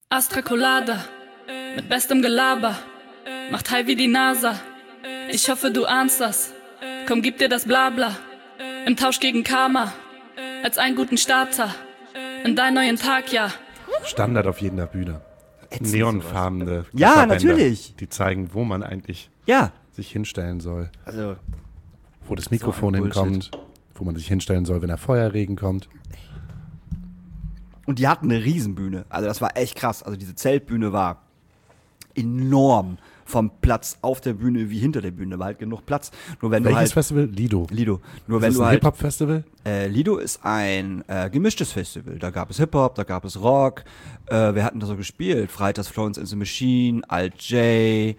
Astra Colada, mit bestem Gelaber, macht high wie die NASA. Ich hoffe, du ahnst das. Komm, gib dir das Blabla. Im Tausch gegen Karma, als einen guten Starter. In deinen neuen Tag, ja. Standard auf jeder Bühne. Neonfarbene Ja, Wasserbänder, natürlich. Die zeigen, wo man eigentlich Ja. sich hinstellen soll. Also, Wo das Mikrofon so ein hinkommt, wo man sich hinstellen soll, wenn der Feuerregen kommt. und die hatten eine Riesenbühne. Also das war echt krass. Also diese Zeltbühne war enorm vom Platz auf der Bühne wie hinter der Bühne. War halt genug Platz. Nur wenn Welches du halt Festival? Lido. Lido. Nur Ist wenn das du ein halt Hip-Hop-Festival? Lido ist ein gemischtes Festival. Da gab es Hip-Hop, da gab es Rock. Wir hatten da so gespielt. Freitags Florence and the Machine, Alt J,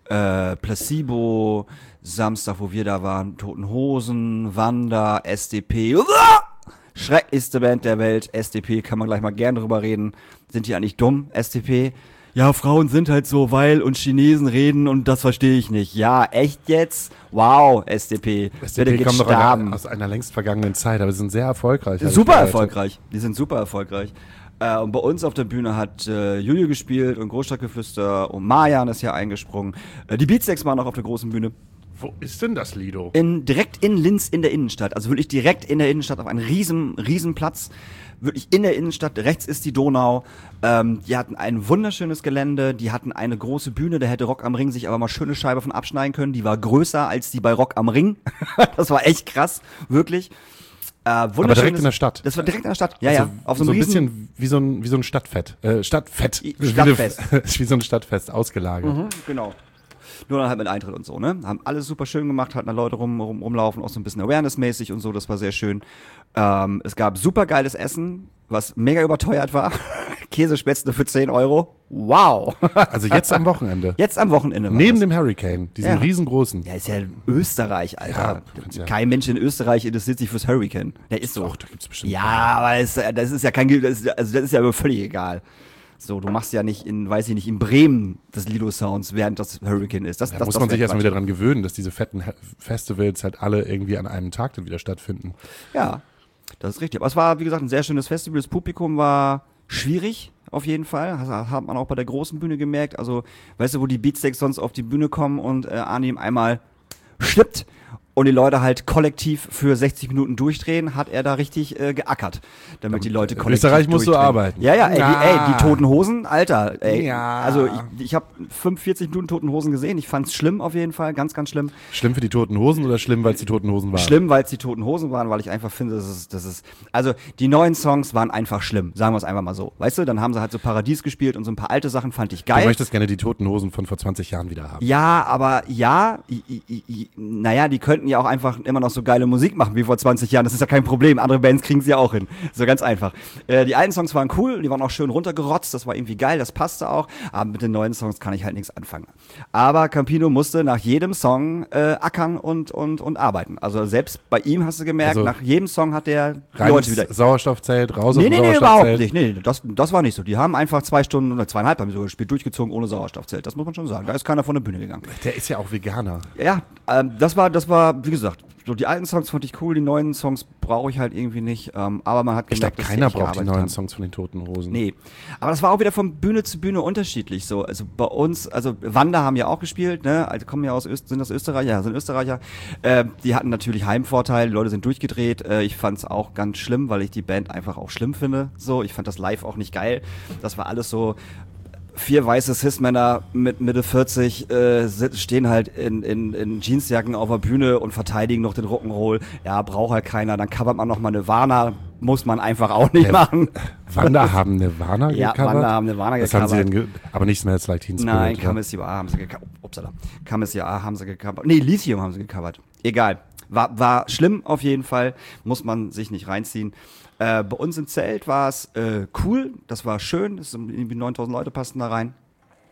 Placebo. Samstag, wo wir da waren, Toten Hosen, Wanda, SDP. Schrecklichste Band der Welt. SDP, kann man gleich mal gern drüber reden. Sind die eigentlich dumm, SDP? Ja, Frauen sind halt so, weil und Chinesen reden und das verstehe ich nicht. Ja, echt jetzt? Wow, SDP. SDP Bitte kommt geht doch sterben. aus einer längst vergangenen Zeit, aber sie sind sehr erfolgreich. Super erfolgreich. Die sind super erfolgreich. Und bei uns auf der Bühne hat Juju gespielt und Großstadtgeflüster und Marjan ist hier eingesprungen. Die Beatsteaks waren auch auf der großen Bühne. Wo ist denn das Lido? Direkt in Linz in der Innenstadt. Also wirklich direkt in der Innenstadt auf einem riesen Platz. Wirklich in der Innenstadt. Rechts ist die Donau. Die hatten ein wunderschönes Gelände. Die hatten eine große Bühne. Da hätte Rock am Ring sich aber mal schöne Scheibe von abschneiden können. Die war größer als die bei Rock am Ring. Das war echt krass. Wirklich. Aber direkt in der Stadt. Das war direkt in der Stadt. Ja, Also ja. Auf so so einem ein riesen bisschen wie so ein Stadtfett. Stadtfest. Wie so ein Stadtfest ausgelagert. Genau. Nur dann halt mit Eintritt und so, ne? Haben alles super schön gemacht, hatten da Leute rumlaufen, auch so ein bisschen Awareness-mäßig und so, das war sehr schön. Es gab super geiles Essen, was mega überteuert war. Käsespätzle für 10 Euro. Wow. Also jetzt am Wochenende. Jetzt am Wochenende war Neben das. dem Hurricane, diesem Ja. riesengroßen. Ja, ist ja Österreich, Alter. Ja. Kein Mensch in Österreich interessiert sich fürs Hurricane. Der ist so. Doch, da gibt's bestimmt. Ja, aber das ist ja kein, das ist ja aber völlig egal. So, du machst ja nicht weiß ich nicht, in Bremen das Lido Sounds, während das Hurricane ist. Da muss man sich erstmal wieder dran gewöhnen, dass diese fetten Festivals halt alle irgendwie an einem Tag dann wieder stattfinden. Ja, das ist richtig. Aber es war, wie gesagt, ein sehr schönes Festival. Das Publikum war schwierig, auf jeden Fall. Das hat man auch bei der großen Bühne gemerkt. Also, weißt du, wo die Beatsteaks sonst auf die Bühne kommen und Arnim einmal schnippt und die Leute halt kollektiv für 60 Minuten durchdrehen, hat er da richtig geackert, damit die Leute kollektiv Österreich musst du durchdrehen. arbeiten. Ja, ey, Ja. die Toten Hosen, Alter, ey. Ja. Also ich habe 45 Minuten Toten Hosen gesehen. Ich fand's schlimm auf jeden Fall, ganz, ganz schlimm. Schlimm für die Toten Hosen oder schlimm, weil es die Toten Hosen waren? Schlimm, weil es die Toten Hosen waren, weil ich einfach finde, also die neuen Songs waren einfach schlimm, sagen wir es einfach mal so. Weißt du, dann haben sie halt so Paradies gespielt und so ein paar alte Sachen fand ich Du geil. möchtest gerne die Toten Hosen von vor 20 Jahren wieder haben. Ja, aber naja, die könnten ja auch einfach immer noch so geile Musik machen wie vor 20 Jahren. Das ist ja kein Problem. Andere Bands kriegen sie ja auch hin. So ganz einfach. Die alten Songs waren cool, die waren auch schön runtergerotzt. Das war irgendwie geil, das passte auch. Aber mit den neuen Songs kann ich halt nichts anfangen. Aber Campino musste nach jedem Song ackern und arbeiten. Also selbst bei ihm hast du gemerkt, Also nach jedem Song hat der die Rein Leute ins wieder... Sauerstoffzelt, raus aus Nee, dem überhaupt Sauerstoffzelt. nicht. Nee, das war nicht so. Die haben einfach 2 Stunden oder 2,5 haben sie sogar gespielt, durchgezogen ohne Sauerstoffzelt. Das muss man schon sagen. Da ist keiner von der Bühne gegangen. Der ist ja auch Veganer. Ja, das war, wie gesagt, so die alten Songs fand ich cool, die neuen Songs brauche ich halt irgendwie nicht. Aber man hat Ich glaube, gemerkt, dass keiner echt braucht die gearbeitet neuen haben. Songs von den Toten Hosen. Nee, aber das war auch wieder von Bühne zu Bühne unterschiedlich so. Also bei uns, also Wanda haben ja auch gespielt, ne? Also kommen ja sind das Österreicher? Ja, sind Österreicher. Die hatten natürlich Heimvorteil, die Leute sind durchgedreht. Ich fand's auch ganz schlimm, weil ich die Band einfach auch schlimm finde. So, ich fand das live auch nicht geil. Das war alles so 4 weiße Cis-Männer mit Mitte 40 stehen halt in Jeansjacken auf der Bühne und verteidigen noch den Rock'n'Roll. Ja, braucht halt keiner. Dann covert man noch mal Nirvana. Muss man einfach auch nicht machen. Wanda haben Nirvana Ja, gecovert? Wanda haben Nirvana Was haben sie gecovert. denn aber nicht Smells Like Teen Spirit. Nein, oder? Come As You Are haben sie gecovert. Upsala. Come As You Are haben sie gecovert. Nee, Lithium haben sie gecovert. Egal. War schlimm auf jeden Fall. Muss man sich nicht reinziehen. Bei uns im Zelt war es cool. Das war schön. Das sind irgendwie 9000 Leute passten da rein.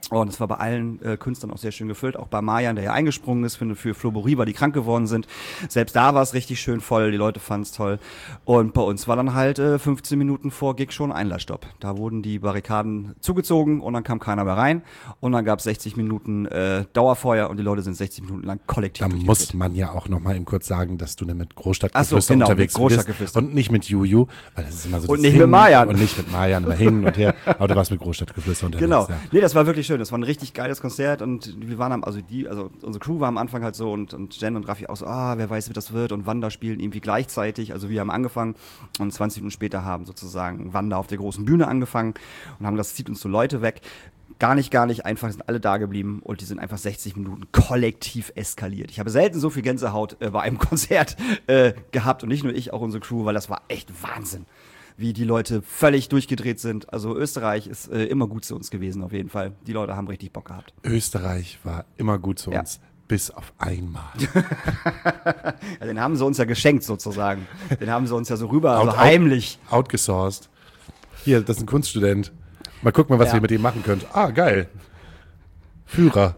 Und es war bei allen Künstlern auch sehr schön gefüllt, auch bei Marjan, der ja eingesprungen ist für Flo Bory, weil die krank geworden sind. Selbst da war es richtig schön voll, die Leute fanden es toll. Und bei uns war dann halt 15 Minuten vor Gig schon Einlassstopp. Da wurden die Barrikaden zugezogen und dann kam keiner mehr rein. Und dann gab es 60 Minuten Dauerfeuer und die Leute sind 60 Minuten lang kollektiv Da muss man ja auch noch mal eben kurz sagen, dass du mit Großstadtgeflüster genau, unterwegs mit Großstadtgeflüster. bist und nicht mit Juju, weil das ist immer so Und das nicht Hin- mit Marjan. Und nicht mit Marjan, immer hin und her. Aber du warst mit Großstadtgeflüster unterwegs. Genau. Ja. Nee, das war wirklich schön. Das war ein richtig geiles Konzert und wir waren also unsere Crew war am Anfang halt so und Jen und Raffi auch so, wer weiß, wie das wird und Wanda spielen irgendwie gleichzeitig. Also wir haben angefangen und 20 Minuten später haben sozusagen Wanda auf der großen Bühne angefangen und haben das zieht uns so Leute weg. Gar nicht, einfach sind alle da geblieben und die sind einfach 60 Minuten kollektiv eskaliert. Ich habe selten so viel Gänsehaut bei einem Konzert gehabt und nicht nur ich, auch unsere Crew, weil das war echt Wahnsinn, wie die Leute völlig durchgedreht sind. Also Österreich ist immer gut zu uns gewesen auf jeden Fall. Die Leute haben richtig Bock gehabt. Österreich war immer gut zu uns, bis auf einmal. Ja, den haben sie uns ja geschenkt sozusagen. Den haben sie uns ja so rüber, so heimlich. Outgesourced. Hier, das ist ein Kunststudent. Mal gucken, was ihr mit ihm machen könnt. Ah, geil. Führer.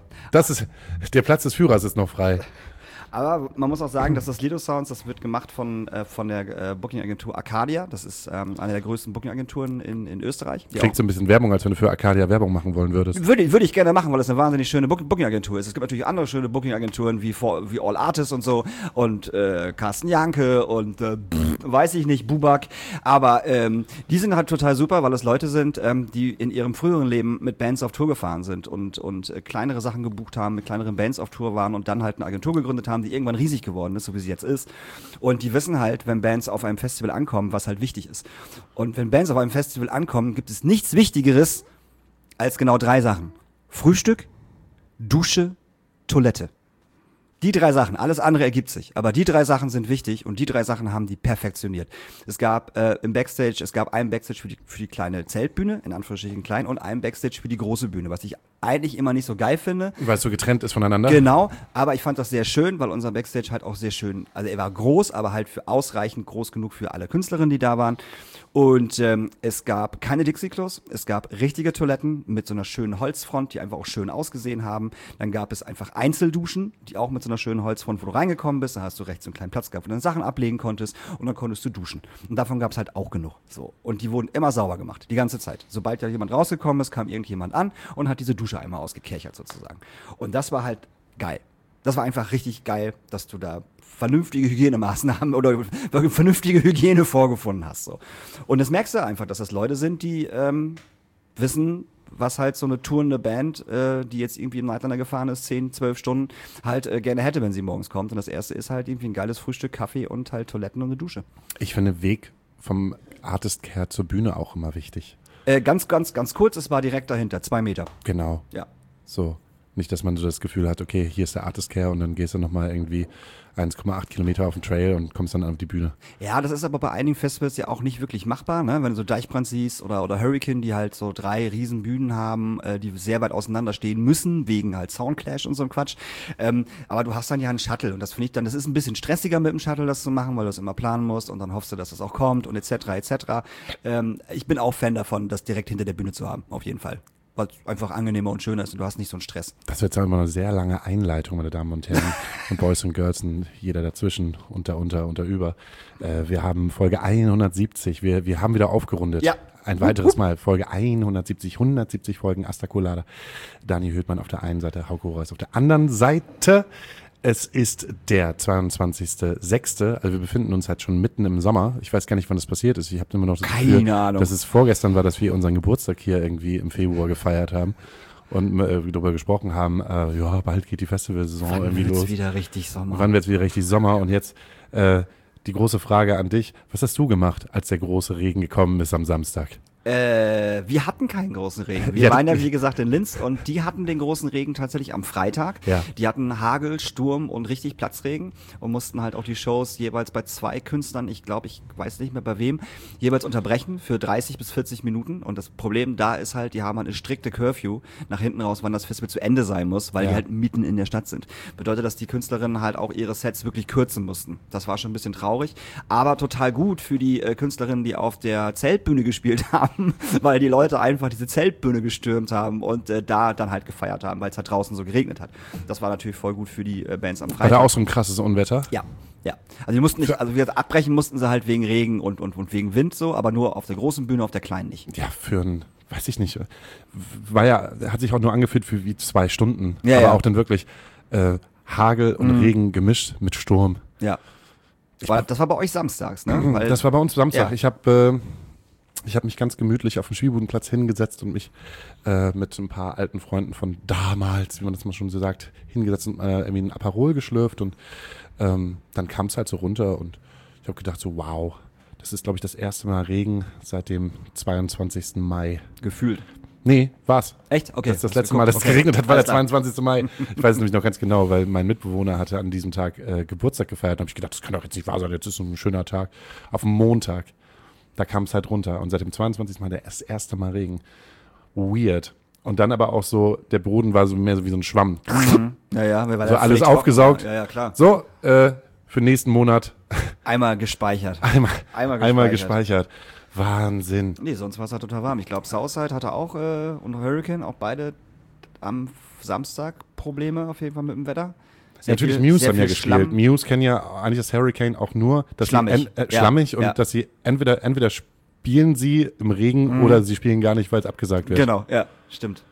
Der Platz des Führers ist noch frei. Aber man muss auch sagen, dass das Lido Sounds, das wird gemacht von der Booking-Agentur Arcadia. Das ist eine der größten Booking-Agenturen in Österreich. Klingt so ein bisschen Werbung, als wenn du für Arcadia Werbung machen wollen würdest. Würde ich gerne machen, weil das eine wahnsinnig schöne Booking-Agentur ist. Es gibt natürlich andere schöne Booking-Agenturen wie All Artists und so und Carsten Janke und weiß ich nicht, Bubak. Aber die sind halt total super, weil es Leute sind, die in ihrem früheren Leben mit Bands auf Tour gefahren sind und kleinere Sachen gebucht haben, mit kleineren Bands auf Tour waren und dann halt eine Agentur gegründet haben, die irgendwann riesig geworden ist, so wie sie jetzt ist. Und die wissen halt, wenn Bands auf einem Festival ankommen, was halt wichtig ist. Und wenn Bands auf einem Festival ankommen, gibt es nichts Wichtigeres als genau 3 Sachen. Frühstück, Dusche, Toilette. Die 3 Sachen, alles andere ergibt sich. Aber die 3 Sachen sind wichtig und die 3 Sachen haben die perfektioniert. Es gab einen Backstage für die kleine Zeltbühne, in Anführungsstrichen klein, und einen Backstage für die große Bühne, was ich eigentlich immer nicht so geil finde. Weil es so getrennt ist voneinander? Genau, aber ich fand das sehr schön, weil unser Backstage halt auch sehr schön, also er war groß, aber halt für ausreichend groß genug für alle Künstlerinnen, die da waren. Und es gab keine Dixie-Klos, es gab richtige Toiletten mit so einer schönen Holzfront, die einfach auch schön ausgesehen haben. Dann gab es einfach Einzelduschen, die auch mit so einer schönen Holzfront, wo du reingekommen bist, da hast du rechts so einen kleinen Platz gehabt, wo du deine Sachen ablegen konntest und dann konntest du duschen. Und davon gab es halt auch genug. So. Und die wurden immer sauber gemacht, die ganze Zeit. Sobald da jemand rausgekommen ist, kam irgendjemand an und hat diese Dusche einmal ausgekerchert sozusagen. Und das war halt geil. Das war einfach richtig geil, dass du da vernünftige Hygienemaßnahmen oder vernünftige Hygiene vorgefunden hast. So. Und das merkst du einfach, dass das Leute sind, die wissen, was halt so eine tourende Band, die jetzt irgendwie im Nightliner gefahren ist, 10, 12 Stunden, halt gerne hätte, wenn sie morgens kommt. Und das erste ist halt irgendwie ein geiles Frühstück, Kaffee und halt Toiletten und eine Dusche. Ich finde Weg vom Artist Care zur Bühne auch immer wichtig. Ganz kurz, es war direkt dahinter, 2 Meter. Genau. Ja. So. Nicht, dass man so das Gefühl hat, okay, hier ist der Artist Care und dann gehst du nochmal irgendwie 1,8 Kilometer auf den Trail und kommst dann auf die Bühne. Ja, das ist aber bei einigen Festivals ja auch nicht wirklich machbar, ne? Wenn du so Deichbrand siehst oder Hurricane, die halt so 3 riesen Bühnen haben, die sehr weit auseinander stehen müssen, wegen halt Soundclash und so ein Quatsch. Aber du hast dann ja einen Shuttle und das finde ich dann, das ist ein bisschen stressiger mit dem Shuttle, das zu machen, weil du es immer planen musst und dann hoffst du, dass das auch kommt und etc. Ich bin auch Fan davon, das direkt hinter der Bühne zu haben, auf jeden Fall. Weil es einfach angenehmer und schöner ist und du hast nicht so einen Stress. Das wird jetzt immer eine sehr lange Einleitung, meine Damen und Herren, und Boys und Girls und jeder dazwischen, unter, über. Wir haben Folge 170, wir haben wieder aufgerundet. Ja. Ein weiteres Mal, Folge 170 Folgen Asta Colada. Dani Höhtmann auf der einen Seite, Hauke Horace auf der anderen Seite. Es ist der 22.06. Also wir befinden uns halt schon mitten im Sommer. Ich weiß gar nicht, wann das passiert ist. Ich habe immer noch das Gefühl, Ahnung, dass es vorgestern war, dass wir unseren Geburtstag hier irgendwie im Februar gefeiert haben und darüber gesprochen haben, ja, bald geht die Festivalsaison irgendwie los. Wann wird's wieder richtig Sommer? Wann wird's wieder richtig Sommer? Und jetzt die große Frage an dich. Was hast du gemacht, als der große Regen gekommen ist am Samstag? Wir hatten keinen großen Regen. Wir waren ja, wie gesagt, in Linz und die hatten den großen Regen tatsächlich am Freitag. Ja. Die hatten Hagel, Sturm und richtig Platzregen und mussten halt auch die Shows jeweils bei 2 Künstlern, ich weiß nicht mehr bei wem, jeweils unterbrechen für 30 bis 40 Minuten. Und das Problem da ist halt, die haben halt eine strikte Curfew nach hinten raus, wann das Festival zu Ende sein muss, weil die halt mitten in der Stadt sind. Bedeutet, dass die Künstlerinnen halt auch ihre Sets wirklich kürzen mussten. Das war schon ein bisschen traurig, aber total gut für die Künstlerinnen, die auf der Zeltbühne gespielt haben, haben, weil die Leute einfach diese Zeltbühne gestürmt haben und da dann halt gefeiert haben, weil es halt draußen so geregnet hat. Das war natürlich voll gut für die Bands am War Freitag. da auch so ein krasses Unwetter? Ja. Also die mussten nicht, also abbrechen mussten sie halt wegen Regen und wegen Wind so, aber nur auf der großen Bühne, auf der kleinen nicht. Ja, für ein, weiß ich nicht, hat sich auch nur angefühlt für wie 2 Stunden. Ja, aber ja. auch dann wirklich Hagel und Regen gemischt mit Sturm. Ja. Das war bei euch samstags, ne? Weil, Das war bei uns Samstag. Ja. Ich habe mich ganz gemütlich auf den Spielbudenplatz hingesetzt und mich mit ein paar alten Freunden von damals, wie man das mal schon so sagt, hingesetzt und irgendwie ein Aperol geschlürft und dann kam es halt so runter und ich habe gedacht so, wow, das ist, glaube ich, das erste Mal Regen seit dem 22. Mai. gefühlt. Nee, war's. Echt? Okay. Das ist das Hast letzte du Mal, dass geguckt? es geregnet hat, war der Alles klar. 22. Mai. Ich weiß es nämlich noch ganz genau, weil mein Mitbewohner hatte an diesem Tag Geburtstag gefeiert. Da habe ich gedacht, das kann doch jetzt nicht wahr sein, jetzt ist so ein schöner Tag. Auf dem Montag, da kam es halt runter. Und seit dem 22. Mal das erste Mal Regen. Weird. Und dann aber auch so, der Boden war so mehr so wie so ein Schwamm. Ja, weil So das alles völlig aufgesaugt. trocken war. Ja, klar. So, für den nächsten Monat Einmal gespeichert. einmal gespeichert. Wahnsinn. Nee, sonst war es halt total warm. Ich glaube, Southside hatte auch und Hurricane, auch beide am Samstag Probleme auf jeden Fall mit dem Wetter. Sehr Natürlich, viel- Muse sehr haben ja viel gespielt. Schlamm. Muse kennen ja eigentlich das Hurricane auch nur, dass Schlammig. sie schlammig und Ja. dass sie entweder spielen sie im Regen oder sie spielen gar nicht, weil es abgesagt wird. Genau, ja, stimmt.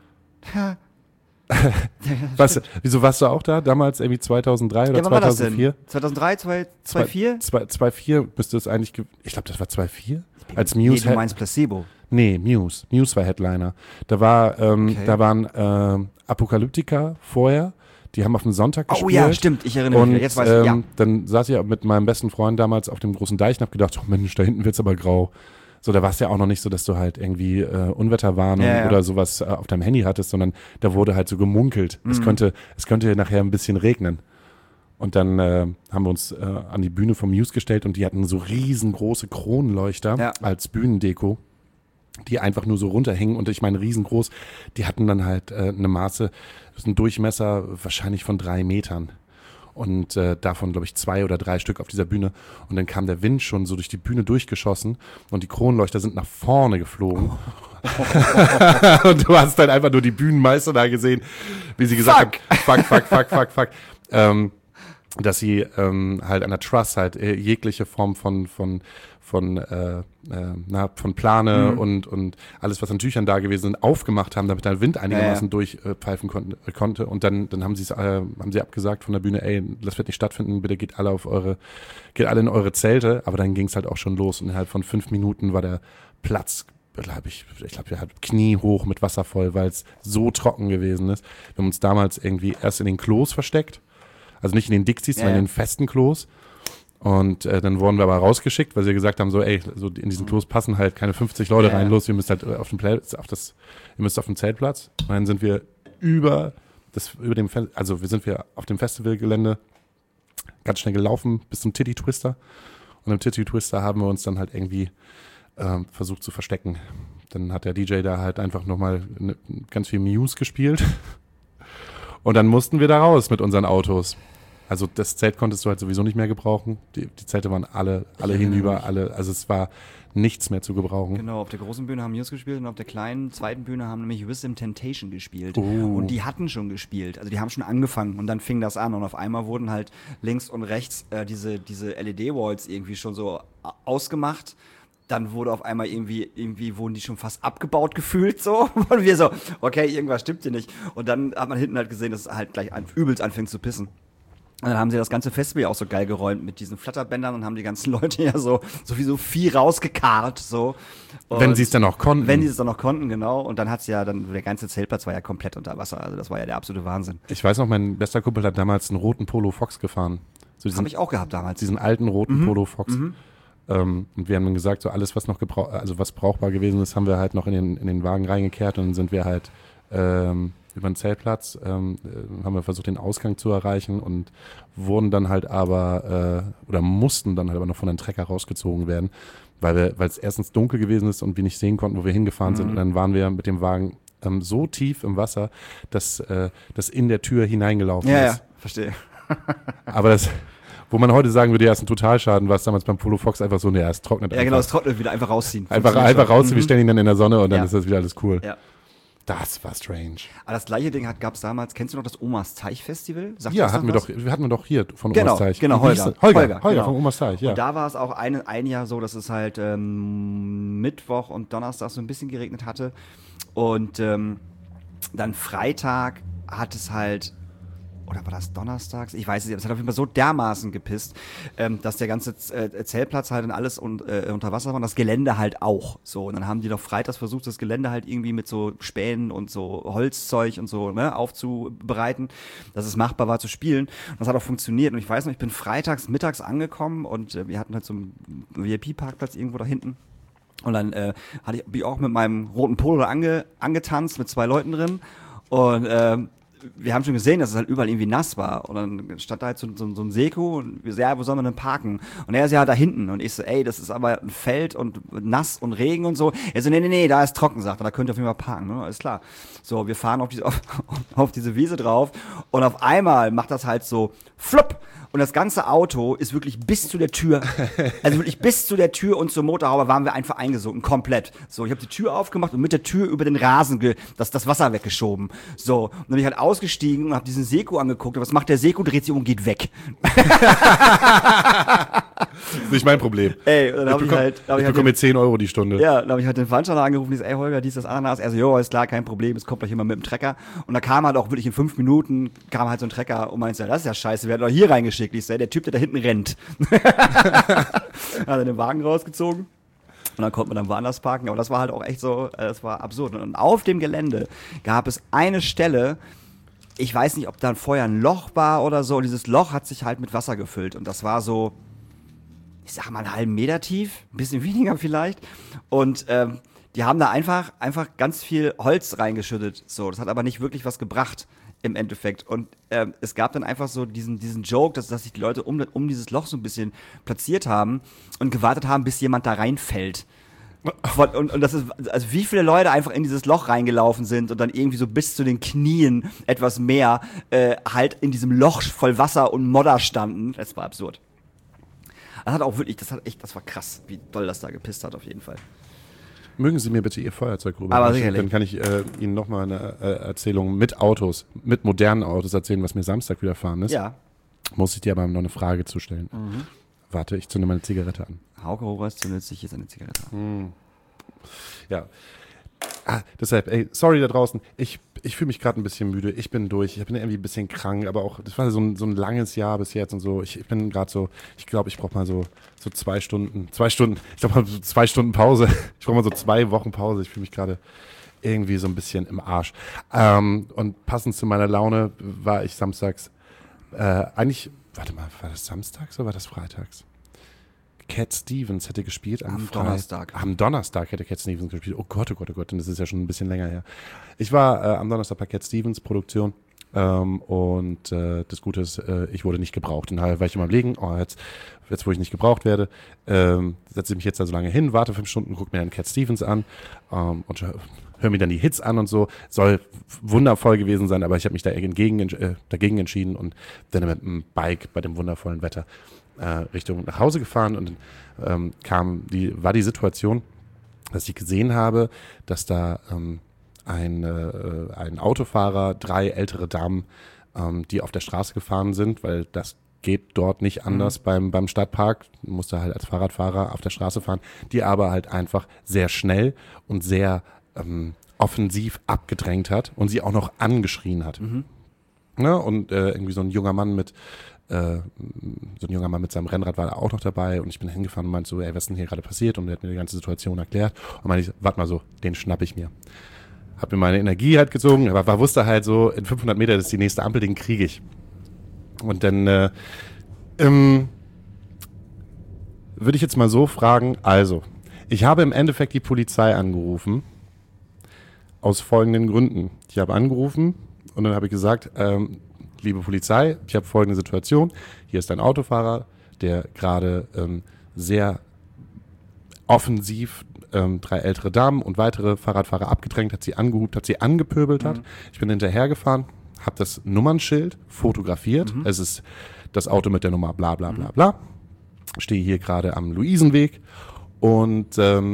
Wieso warst du auch da? Damals irgendwie 2003 oder Ja, wann war das 2004? denn? 2003, 2004? 2004 müsste es eigentlich, ich glaube, das war 2004. Als Nee, Muse, du meinst Placebo. Muse. Muse war Headliner. Da waren Apokalyptika vorher. Die haben auf dem Sonntag Oh gespielt. ja, stimmt, ich erinnere mich. Und Jetzt weiß ich, ja. dann saß ich mit meinem besten Freund damals auf dem großen Deich und hab gedacht, oh Mensch, da hinten wird's aber grau. So, da war es ja auch noch nicht so, dass du halt irgendwie Unwetterwarnung Ja. oder sowas auf deinem Handy hattest, sondern da wurde halt so gemunkelt. Es könnte nachher ein bisschen regnen. Und dann haben wir uns an die Bühne vom Muse gestellt und die hatten so riesengroße Kronleuchter als Bühnendeko, die einfach nur so runterhängen. Und ich meine, riesengroß, die hatten dann halt eine Maße, das ist ein Durchmesser wahrscheinlich von 3 Metern. Und davon, glaube ich, 2 oder 3 Stück auf dieser Bühne. Und dann kam der Wind schon so durch die Bühne durchgeschossen und die Kronleuchter sind nach vorne geflogen. Und du hast dann einfach nur die Bühnenmeister da gesehen, wie sie gesagt haben, fuck. Dass sie halt an der Truss halt jegliche Form von Plane und alles, was an Tüchern da gewesen sind, aufgemacht haben, damit der Wind einigermaßen durchpfeifen konnte. Und dann haben sie abgesagt von der Bühne, ey, das wird nicht stattfinden, bitte geht alle in eure Zelte. Aber dann ging es halt auch schon los und innerhalb von 5 Minuten war der Platz, ich glaube, wir hatten kniehoch mit Wasser voll, weil es so trocken gewesen ist. Wir haben uns damals irgendwie erst in den Klos versteckt. Also nicht in den Dixies, sondern in den festen Klos. Und dann wurden wir aber rausgeschickt, weil sie gesagt haben, so ey, so in diesen Klos passen halt keine 50 Leute rein, los, ihr müsst halt auf dem Zeltplatz. Und dann sind wir auf dem Festivalgelände ganz schnell gelaufen bis zum Titty Twister. Und im Titty Twister haben wir uns dann halt irgendwie versucht zu verstecken. Dann hat der DJ da halt einfach nochmal ganz viel Muse gespielt. Und dann mussten wir da raus mit unseren Autos. Also das Zelt konntest du halt sowieso nicht mehr gebrauchen. Die Zelte waren alle hinüber, also es war nichts mehr zu gebrauchen. Genau, auf der großen Bühne haben Muse gespielt und auf der kleinen zweiten Bühne haben nämlich Wisdom Temptation gespielt. Oh. Und die hatten schon gespielt, also die haben schon angefangen und dann fing das an und auf einmal wurden halt links und rechts diese LED-Walls irgendwie schon so ausgemacht. Dann wurde auf einmal irgendwie wurden die schon fast abgebaut gefühlt so. Und wir so, okay, irgendwas stimmt hier nicht. Und dann hat man hinten halt gesehen, dass es halt gleich übelst anfängt zu pissen. Und dann haben sie das ganze Festival auch so geil geräumt mit diesen Flatterbändern und haben die ganzen Leute ja so wie so Vieh rausgekarrt, so. Und Wenn sie es dann auch konnten. Wenn sie es dann noch konnten, genau. Und dann der ganze Zeltplatz war ja komplett unter Wasser. Also das war ja der absolute Wahnsinn. Ich weiß noch, mein bester Kumpel hat damals einen roten Polo Fox gefahren. So Habe ich auch gehabt damals. diesen alten roten Polo Fox. Und wir haben dann gesagt, so alles, was noch was brauchbar gewesen ist, haben wir halt noch in den Wagen reingekehrt und dann sind wir halt über den Zeltplatz, haben wir versucht, den Ausgang zu erreichen und wurden dann halt mussten dann halt aber noch von einem Trecker rausgezogen werden, weil es erstens dunkel gewesen ist und wir nicht sehen konnten, wo wir hingefahren sind. Und dann waren wir mit dem Wagen so tief im Wasser, dass das in der Tür hineingelaufen ist. Ja, verstehe. Aber Wo man heute sagen würde, ja, ist ein Totalschaden, war es damals beim Polo Fox einfach so, es trocknet Ja, genau, es trocknet wieder, einfach rausziehen. Einfach rausziehen, wir stellen ihn dann in der Sonne und dann ist das wieder alles cool. Ja. Das war strange. Aber das gleiche Ding gab es damals, kennst du noch das Omas Teich-Festival? Ja, hatten wir doch hier von Omas Teich. Genau, Holger Holger von Omas Teich, ja. Und da war es auch ein Jahr so, dass es halt Mittwoch und Donnerstag so ein bisschen geregnet hatte. Und dann Freitag hat es halt, oder war das donnerstags? Ich weiß es nicht, aber es hat auf jeden Fall so dermaßen gepisst, dass der ganze Zeltplatz halt und alles unter Wasser war und das Gelände halt auch. So, und dann haben die doch freitags versucht, das Gelände halt irgendwie mit so Spänen und so Holzzeug und so aufzubereiten, dass es machbar war zu spielen. Und das hat auch funktioniert. Und ich weiß noch, ich bin freitags mittags angekommen und wir hatten halt so einen VIP-Parkplatz irgendwo da hinten. Und dann bin ich auch mit meinem roten Polo angetanzt mit 2 Leuten drin. Und wir haben schon gesehen, dass es halt überall irgendwie nass war. Und dann stand da halt so ein Seko und wir so, ja, wo sollen wir denn parken? Und er ist ja da hinten. Und ich so, ey, das ist aber ein Feld und nass und Regen und so. Er so, nee, da ist trocken, sagt er, da könnt ihr auf jeden Fall parken. Ne? Alles klar. So, wir fahren auf diese Wiese drauf und auf einmal macht das halt so flupp. Und das ganze Auto ist wirklich bis zu der Tür, also wirklich bis zu der Tür und zur Motorhaube waren wir einfach eingesunken, komplett. So, ich habe die Tür aufgemacht und mit der Tür über den Rasen das Wasser weggeschoben. So, und dann bin ich halt ausgestiegen und habe diesen Seko angeguckt. Und was macht der Seko? Dreht sich um und geht weg. Das ist nicht mein Problem. Ey, dann ich bekomme jetzt 10 € die Stunde. Ja, dann habe ich halt den Veranstalter angerufen, die so, ey Holger, dies, das, Ananas. Er so, jo, ist klar, kein Problem, es kommt gleich immer mit dem Trecker. Und da kam halt auch wirklich in 5 Minuten, kam halt so ein Trecker und meinte, das ist ja scheiße, wir hatten doch hier reingeschickt. Ich so, der Typ, der da hinten rennt. Hat er den Wagen rausgezogen. Und dann konnte man dann woanders parken. Aber das war halt auch echt so, das war absurd. Und auf dem Gelände gab es eine Stelle, ich weiß nicht, ob da vorher ein Loch war oder so. Und dieses Loch hat sich halt mit Wasser gefüllt. Und das war so, ich sag mal, einen halben Meter tief, ein bisschen weniger vielleicht. Und die haben da einfach ganz viel Holz reingeschüttet. So, das hat aber nicht wirklich was gebracht im Endeffekt. Und es gab dann einfach so diesen Joke, dass sich die Leute um dieses Loch so ein bisschen platziert haben und gewartet haben, bis jemand da reinfällt. Und das ist, also wie viele Leute einfach in dieses Loch reingelaufen sind und dann irgendwie so bis zu den Knien etwas mehr halt in diesem Loch voll Wasser und Modder standen. Das war absurd. Das war krass, wie doll das da gepisst hat auf jeden Fall. Mögen Sie mir bitte Ihr Feuerzeug rüber? Aber sicherlich. Dann kann ich Ihnen nochmal eine Erzählung mit modernen Autos erzählen, was mir Samstag widerfahren ist. Ja. Muss ich dir aber noch eine Frage zu stellen. Warte, ich zünde meine Zigarette an. Hauke Horace zündet sich jetzt eine Zigarette an. Ja. Deshalb, ey, sorry da draußen, ich fühle mich gerade ein bisschen müde, ich bin durch, ich bin irgendwie ein bisschen krank, aber auch, das war so ein langes Jahr bis jetzt und so, ich bin gerade so, ich glaube, ich brauche mal so 2 Stunden, ich glaube mal so 2 Stunden Pause, ich brauche mal so 2 Wochen Pause, ich fühle mich gerade irgendwie so ein bisschen im Arsch. Und passend zu meiner Laune war ich samstags, eigentlich, warte mal, war das samstags oder war das freitags? Cat Stevens hätte gespielt am Donnerstag. Am Donnerstag hätte Cat Stevens gespielt. Oh Gott, und das ist ja schon ein bisschen länger her. Ich war am Donnerstag bei Cat Stevens Produktion und das Gute ist, ich wurde nicht gebraucht. Und daher war ich immer am Legen, jetzt wo ich nicht gebraucht werde, setze ich mich jetzt da so lange hin, warte 5 Stunden, gucke mir dann Cat Stevens an und höre mir dann die Hits an und so. Soll wundervoll gewesen sein, aber ich habe mich dagegen entschieden und dann mit dem Bike bei dem wundervollen Wetter Richtung nach Hause gefahren und war die Situation, dass ich gesehen habe, dass da ein Autofahrer 3 ältere Damen, die auf der Straße gefahren sind, weil das geht dort nicht anders beim Stadtpark, musste halt als Fahrradfahrer auf der Straße fahren, die aber halt einfach sehr schnell und sehr offensiv abgedrängt hat und sie auch noch angeschrien hat. Ja, und irgendwie so ein junger Mann mit seinem Rennrad war da auch noch dabei und ich bin hingefahren und meinte so, ey, was ist denn hier gerade passiert? Und er hat mir die ganze Situation erklärt und meinte, warte mal so, den schnapp ich mir. Hab mir meine Energie halt gezogen, aber wusste halt so, in 500 Meter ist die nächste Ampel, den kriege ich. Und dann würde ich jetzt mal so fragen, also, ich habe im Endeffekt die Polizei angerufen, aus folgenden Gründen. Ich habe angerufen und dann habe ich gesagt, liebe Polizei, ich habe folgende Situation. Hier ist ein Autofahrer, der gerade sehr offensiv 3 ältere Damen und weitere Fahrradfahrer abgedrängt hat, sie angehupt hat, sie angepöbelt hat. Ich bin hinterhergefahren, habe das Nummernschild fotografiert. Es ist das Auto mit der Nummer bla bla bla bla. Stehe hier gerade am Luisenweg und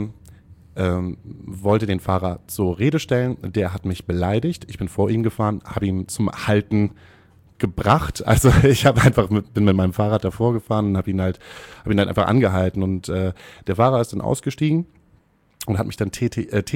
wollte den Fahrer zur Rede stellen. Der hat mich beleidigt. Ich bin vor ihm gefahren, habe ihn zum Halten gebracht. Also ich habe bin mit meinem Fahrrad davor gefahren und habe ihn halt einfach angehalten. Und der Fahrer ist dann ausgestiegen und hat mich dann täglich, der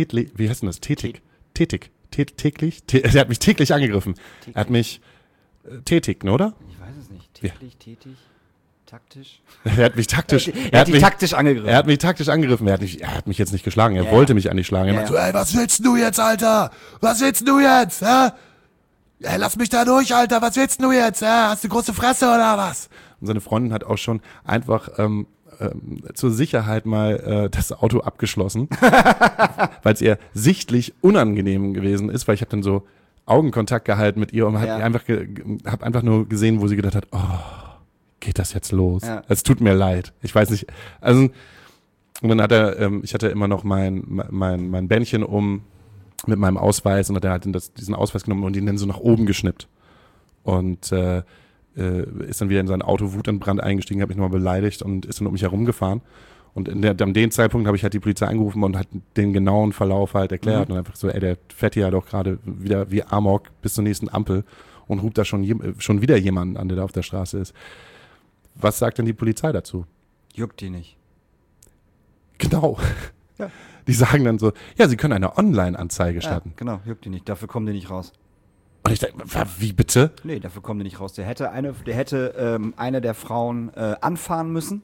hat mich täglich angegriffen. Täglich. Er hat mich tätig, oder? Ich weiß es nicht. Täglich, tätig, taktisch. Er hat mich taktisch, taktisch angegriffen. Er hat mich taktisch angegriffen. Er hat mich jetzt nicht geschlagen. Er wollte mich eigentlich schlagen. Er meinte so, ey, was willst du jetzt, Alter? Was willst du jetzt? Hä? Ey, lass mich da durch, Alter. Was willst du jetzt? Hä? Hast du große Fresse oder was? Und seine Freundin hat auch schon einfach zur Sicherheit mal das Auto abgeschlossen, weil es ihr sichtlich unangenehm gewesen ist, weil ich habe dann so Augenkontakt gehalten mit ihr und habe einfach nur gesehen, wo sie gedacht hat, oh, geht das jetzt los? Ja. Es tut mir leid. Ich weiß nicht. Also und dann hat ich hatte immer noch mein Bändchen mit meinem Ausweis und hat er halt diesen Ausweis genommen und ihn dann so nach oben geschnippt und ist dann wieder in sein Auto wutentbrannt eingestiegen, hat mich nochmal beleidigt und ist dann um mich herumgefahren. Und an dem Zeitpunkt habe ich halt die Polizei angerufen und hat den genauen Verlauf halt erklärt und einfach so, ey, der fährt hier doch gerade wieder wie Amok bis zur nächsten Ampel und ruft da schon wieder jemanden an, der da auf der Straße ist. Was sagt denn die Polizei dazu? Juckt die nicht. Genau. Ja. Die sagen dann so, ja, sie können eine Online-Anzeige starten. Ja, genau, juckt die nicht. Dafür kommen die nicht raus. Und ich dachte, wie bitte? Nee, dafür kommen die nicht raus. Der hätte eine der Frauen anfahren müssen.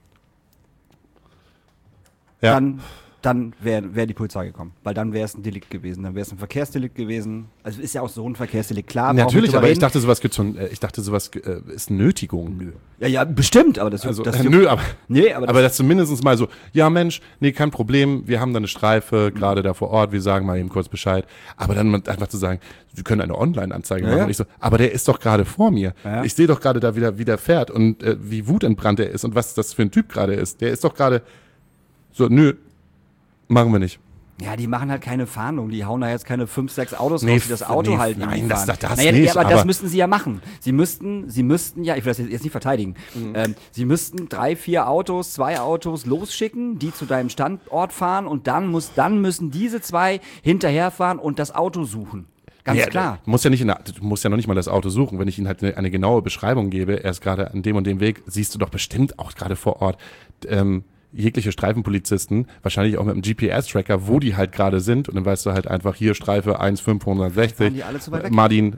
Ja. Dann wäre die Polizei gekommen. Weil dann wäre es ein Delikt gewesen. Dann wäre es ein Verkehrsdelikt gewesen. Also ist ja auch so ein Verkehrsdelikt, klar. Natürlich, aber ich dachte, sowas ist Nötigung. Nö. Ja, bestimmt, aber das aber das zumindest mal so, ja Mensch, nee, kein Problem, wir haben da eine Streife, gerade da vor Ort, wir sagen mal eben kurz Bescheid. Aber dann einfach zu sagen, Sie können eine Online-Anzeige machen. Ja. Und ich so, aber der ist doch gerade vor mir. Ja. Ich sehe doch gerade da wie der fährt und wie wutentbrannt er ist und was das für ein Typ gerade ist. Der ist doch gerade so, nö, machen wir nicht. Ja, die machen halt keine Fahndung. Die hauen da jetzt keine 5, 6 Autos raus, die das Auto halten. Nein, das naja, nicht. Aber das müssten sie ja machen. Sie müssten, ja, ich will das jetzt nicht verteidigen. Sie müssten 3, 4 Autos, 2 Autos losschicken, die zu deinem Standort fahren und dann müssen diese 2 hinterherfahren und das Auto suchen. Ganz klar. Du musst ja noch nicht mal das Auto suchen. Wenn ich Ihnen halt eine genaue Beschreibung gebe, er ist gerade an dem und dem Weg, siehst du doch bestimmt auch gerade vor Ort, jegliche Streifenpolizisten, wahrscheinlich auch mit einem GPS-Tracker, wo die halt gerade sind und dann weißt du halt einfach, hier Streife 1560. Waren die alle zu weit weg? Martin,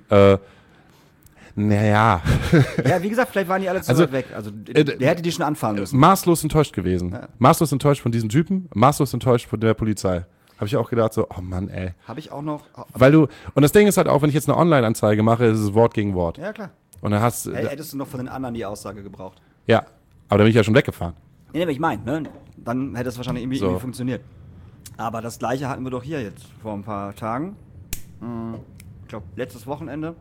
naja. Ja, wie gesagt, vielleicht waren die alle zu weit weg. Also der hätte die schon anfahren müssen. Maßlos enttäuscht gewesen. Ja. Maßlos enttäuscht von diesem Typen, maßlos enttäuscht von der Polizei. Habe ich auch gedacht so, oh Mann, ey. Habe ich auch noch. Und das Ding ist halt auch, wenn ich jetzt eine Online-Anzeige mache, ist es Wort gegen Wort. Ja, klar. Und dann Hättest du noch von den anderen die Aussage gebraucht. Ja, aber dann bin ich ja schon weggefahren. Nee, aber ich meine, ne? Dann hätte es wahrscheinlich irgendwie funktioniert. Aber das Gleiche hatten wir doch hier jetzt vor ein paar Tagen. Ich glaube, letztes Wochenende.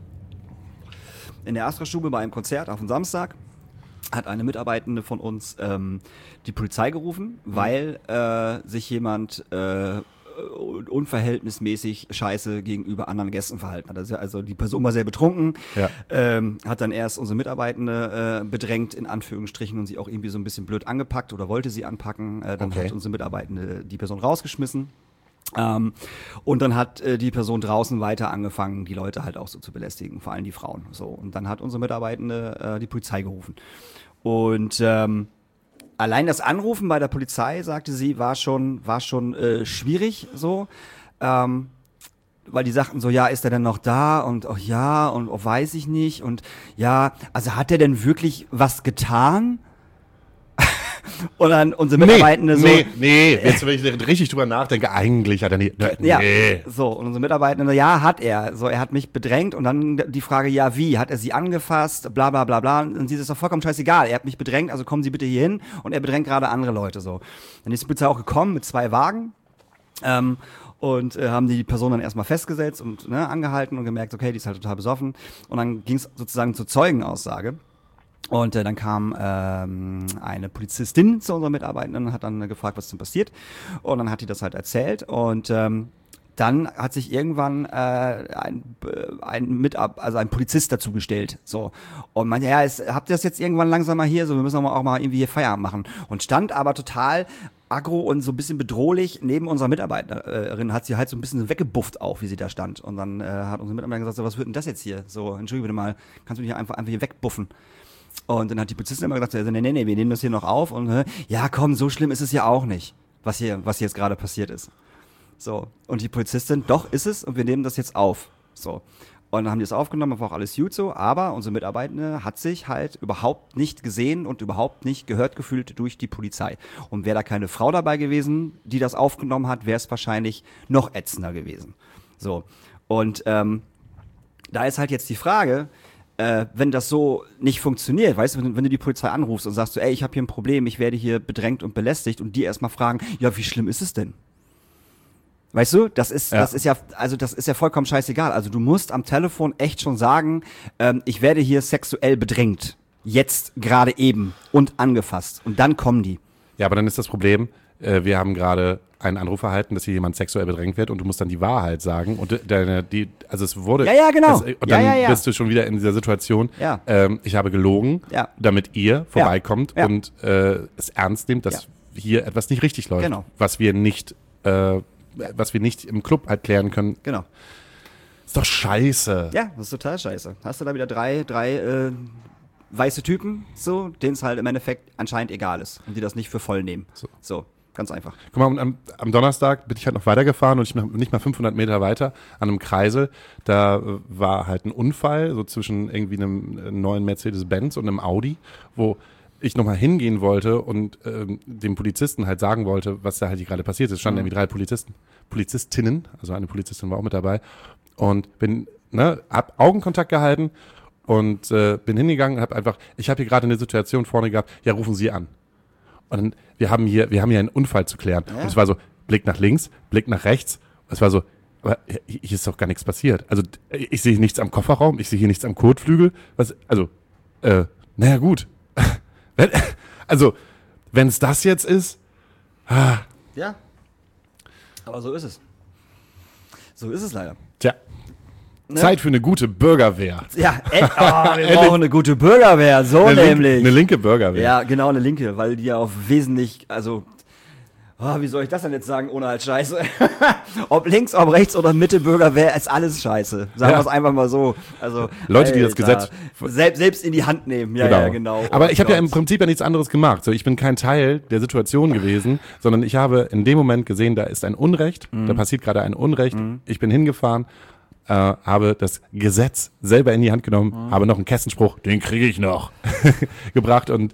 In der Astra-Stube bei einem Konzert auf dem Samstag hat eine Mitarbeitende von uns die Polizei gerufen, weil sich jemand unverhältnismäßig scheiße gegenüber anderen Gästen verhalten hat. Also die Person war sehr betrunken, hat dann erst unsere Mitarbeitende bedrängt, in Anführungsstrichen, und sie auch irgendwie so ein bisschen blöd angepackt oder wollte sie anpacken. Dann hat unsere Mitarbeitende die Person rausgeschmissen. Und dann hat die Person draußen weiter angefangen, die Leute halt auch so zu belästigen, vor allem die Frauen. So. Und dann hat unsere Mitarbeitende die Polizei gerufen. Und allein das Anrufen bei der Polizei, sagte sie, war schon schwierig so, weil die sagten so, ja, ist er denn noch da? Und oh ja, und oh, weiß ich nicht. Und ja, also hat er denn wirklich was getan? Und dann unsere Mitarbeitende so. Nee, jetzt, wenn ich richtig drüber nachdenke, eigentlich hat er nicht. Ja, so, und unsere Mitarbeitende, ja, hat er. So, er hat mich bedrängt und dann die Frage, ja, wie? Hat er sie angefasst? Bla, bla, bla, bla. Und sie ist doch vollkommen scheißegal. Er hat mich bedrängt, also kommen Sie bitte hier hin. Und er bedrängt gerade andere Leute, so. Dann ist die Polizei auch gekommen mit 2 Wagen. Und haben die Person dann erstmal festgesetzt und angehalten und gemerkt, okay, die ist halt total besoffen. Und dann ging es sozusagen zur Zeugenaussage. Und dann kam eine Polizistin zu unserer Mitarbeitenden und hat dann gefragt, was denn passiert. Und dann hat die das halt erzählt. Und dann hat sich irgendwann ein Polizist dazu gestellt. So. Und meinte, ja, habt ihr das jetzt irgendwann langsam mal hier? So, wir müssen auch mal irgendwie hier Feierabend machen. Und stand aber total aggro und so ein bisschen bedrohlich neben unserer Mitarbeiterin, hat sie halt so ein bisschen weggebufft auch, wie sie da stand. Und dann hat unsere Mitarbeiterin gesagt, so, was wird denn das jetzt hier? So, entschuldige bitte mal, kannst du mich einfach hier wegbuffen? Und dann hat die Polizistin immer gesagt, nee, wir nehmen das hier noch auf. Und ja, komm, so schlimm ist es ja auch nicht, was hier jetzt gerade passiert ist. So, und die Polizistin, doch ist es und wir nehmen das jetzt auf. So. Und dann haben die das aufgenommen, war auch alles gut so, aber unsere Mitarbeitende hat sich halt überhaupt nicht gesehen und überhaupt nicht gehört gefühlt durch die Polizei. Und wäre da keine Frau dabei gewesen, die das aufgenommen hat, wäre es wahrscheinlich noch ätzender gewesen. So. Und da ist halt jetzt die Frage, wenn das so nicht funktioniert, weißt du, wenn du die Polizei anrufst und sagst so, ey, ich habe hier ein Problem, ich werde hier bedrängt und belästigt und die erstmal fragen, ja, wie schlimm ist es denn? Weißt du, das ist ja vollkommen scheißegal. Also du musst am Telefon echt schon sagen, ich werde hier sexuell bedrängt. Jetzt, gerade eben und angefasst. Und dann kommen die. Ja, aber dann ist das Problem, wir haben gerade einen Anruf erhalten, dass hier jemand sexuell bedrängt wird und du musst dann die Wahrheit sagen. Und also es wurde. Ja, genau. Und dann bist du schon wieder in dieser Situation. Ja. Ich habe gelogen, damit ihr vorbeikommt und es ernst nehmt, dass hier etwas nicht richtig läuft. Genau. Was wir nicht im Club halt klären können. Genau. Ist doch scheiße. Ja, das ist total scheiße. Hast du da wieder drei weiße Typen, so, denen es halt im Endeffekt anscheinend egal ist und die das nicht für voll nehmen. So, ganz einfach. Guck mal, am Donnerstag bin ich halt noch weitergefahren und ich bin nicht mal 500 Meter weiter an einem Kreisel. Da war halt ein Unfall, so zwischen irgendwie einem neuen Mercedes-Benz und einem Audi, wo ich nochmal hingehen wollte und dem Polizisten halt sagen wollte, was da halt gerade passiert ist. Es standen irgendwie 3 Polizistinnen, also eine Polizistin war auch mit dabei und hab Augenkontakt gehalten und bin hingegangen und hab einfach, ich habe hier gerade eine Situation vorne gehabt, ja, rufen Sie an. Und wir haben hier einen Unfall zu klären. Ja. Und es war so, Blick nach links, Blick nach rechts. Es war so, aber hier ist doch gar nichts passiert. Also ich sehe nichts am Kofferraum, ich sehe hier nichts am Kotflügel. Naja gut. Also, wenn es das jetzt ist. Ja. Aber so ist es. So ist es leider. Tja. Ne? Zeit für eine gute Bürgerwehr. Ja, wir brauchen eine gute Bürgerwehr, so nämlich. Eine linke Bürgerwehr. Ja, genau, eine linke, weil die ja auch wesentlich, wie soll ich das denn jetzt sagen, ohne halt Scheiße? Ob links, ob rechts oder Mitte Bürgerwehr, ist alles Scheiße. Sagen wir es einfach mal so. Also Leute, die das Gesetz selbst in die Hand nehmen. Ja, genau. Aber ich habe ja im Prinzip ja nichts anderes gemacht. So, ich bin kein Teil der Situation gewesen, sondern ich habe in dem Moment gesehen, da ist ein Unrecht, da passiert gerade ein Unrecht. Ich bin hingefahren, habe das Gesetz selber in die Hand genommen, habe noch einen Kessenspruch, den kriege ich noch, gebracht und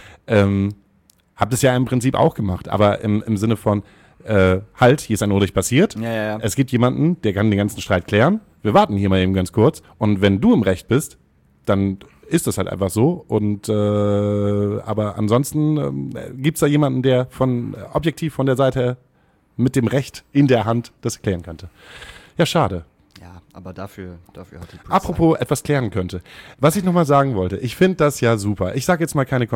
habe das ja im Prinzip auch gemacht, aber im Sinne von halt, hier ist ein Unrecht passiert, es gibt jemanden, der kann den ganzen Streit klären, wir warten hier mal eben ganz kurz und wenn du im Recht bist, dann ist das halt einfach so und aber ansonsten gibt's da jemanden, der objektiv von der Seite mit dem Recht in der Hand das klären könnte. Ja, schade. Ja, aber dafür hat die Polizei. Apropos etwas klären könnte. Was ich nochmal sagen wollte, ich finde das ja super. Ich sage jetzt mal keine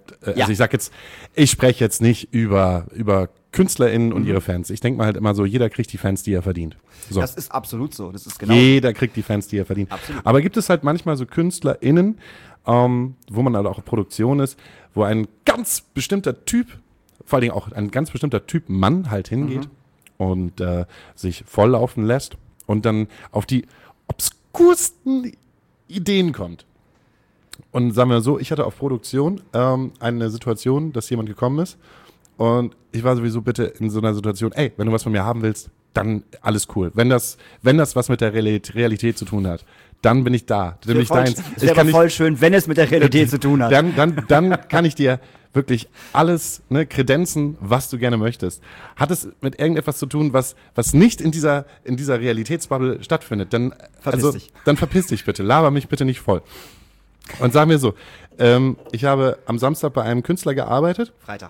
ich spreche jetzt nicht über KünstlerInnen und ihre Fans. Ich denke mal halt immer so, jeder kriegt die Fans, die er verdient. So. Das ist absolut so. Das ist genau. Jeder kriegt die Fans, die er verdient. Absolut. Aber gibt es halt manchmal so KünstlerInnen, wo man halt auch Produktion ist, wo ein ganz bestimmter Typ, vor allen Dingen auch ein ganz bestimmter Typ Mann halt hingeht und sich volllaufen lässt und dann auf die obskursten Ideen kommt. Und sagen wir so, ich hatte auf Produktion eine Situation, dass jemand gekommen ist und ich war sowieso bitte in so einer Situation, ey, wenn du was von mir haben willst, dann alles cool. Wenn das was mit der Realität zu tun hat, dann bin ich da. Dann bin ich deins. Es wäre voll schön, wenn es mit der Realität zu tun hat. Dann kann ich dir wirklich alles, kredenzen, was du gerne möchtest. Hat es mit irgendetwas zu tun, was nicht in dieser Realitätsbubble stattfindet, dann verpiss dich bitte. Laber mich bitte nicht voll. Und sagen wir so, ich habe am Samstag bei einem Künstler gearbeitet.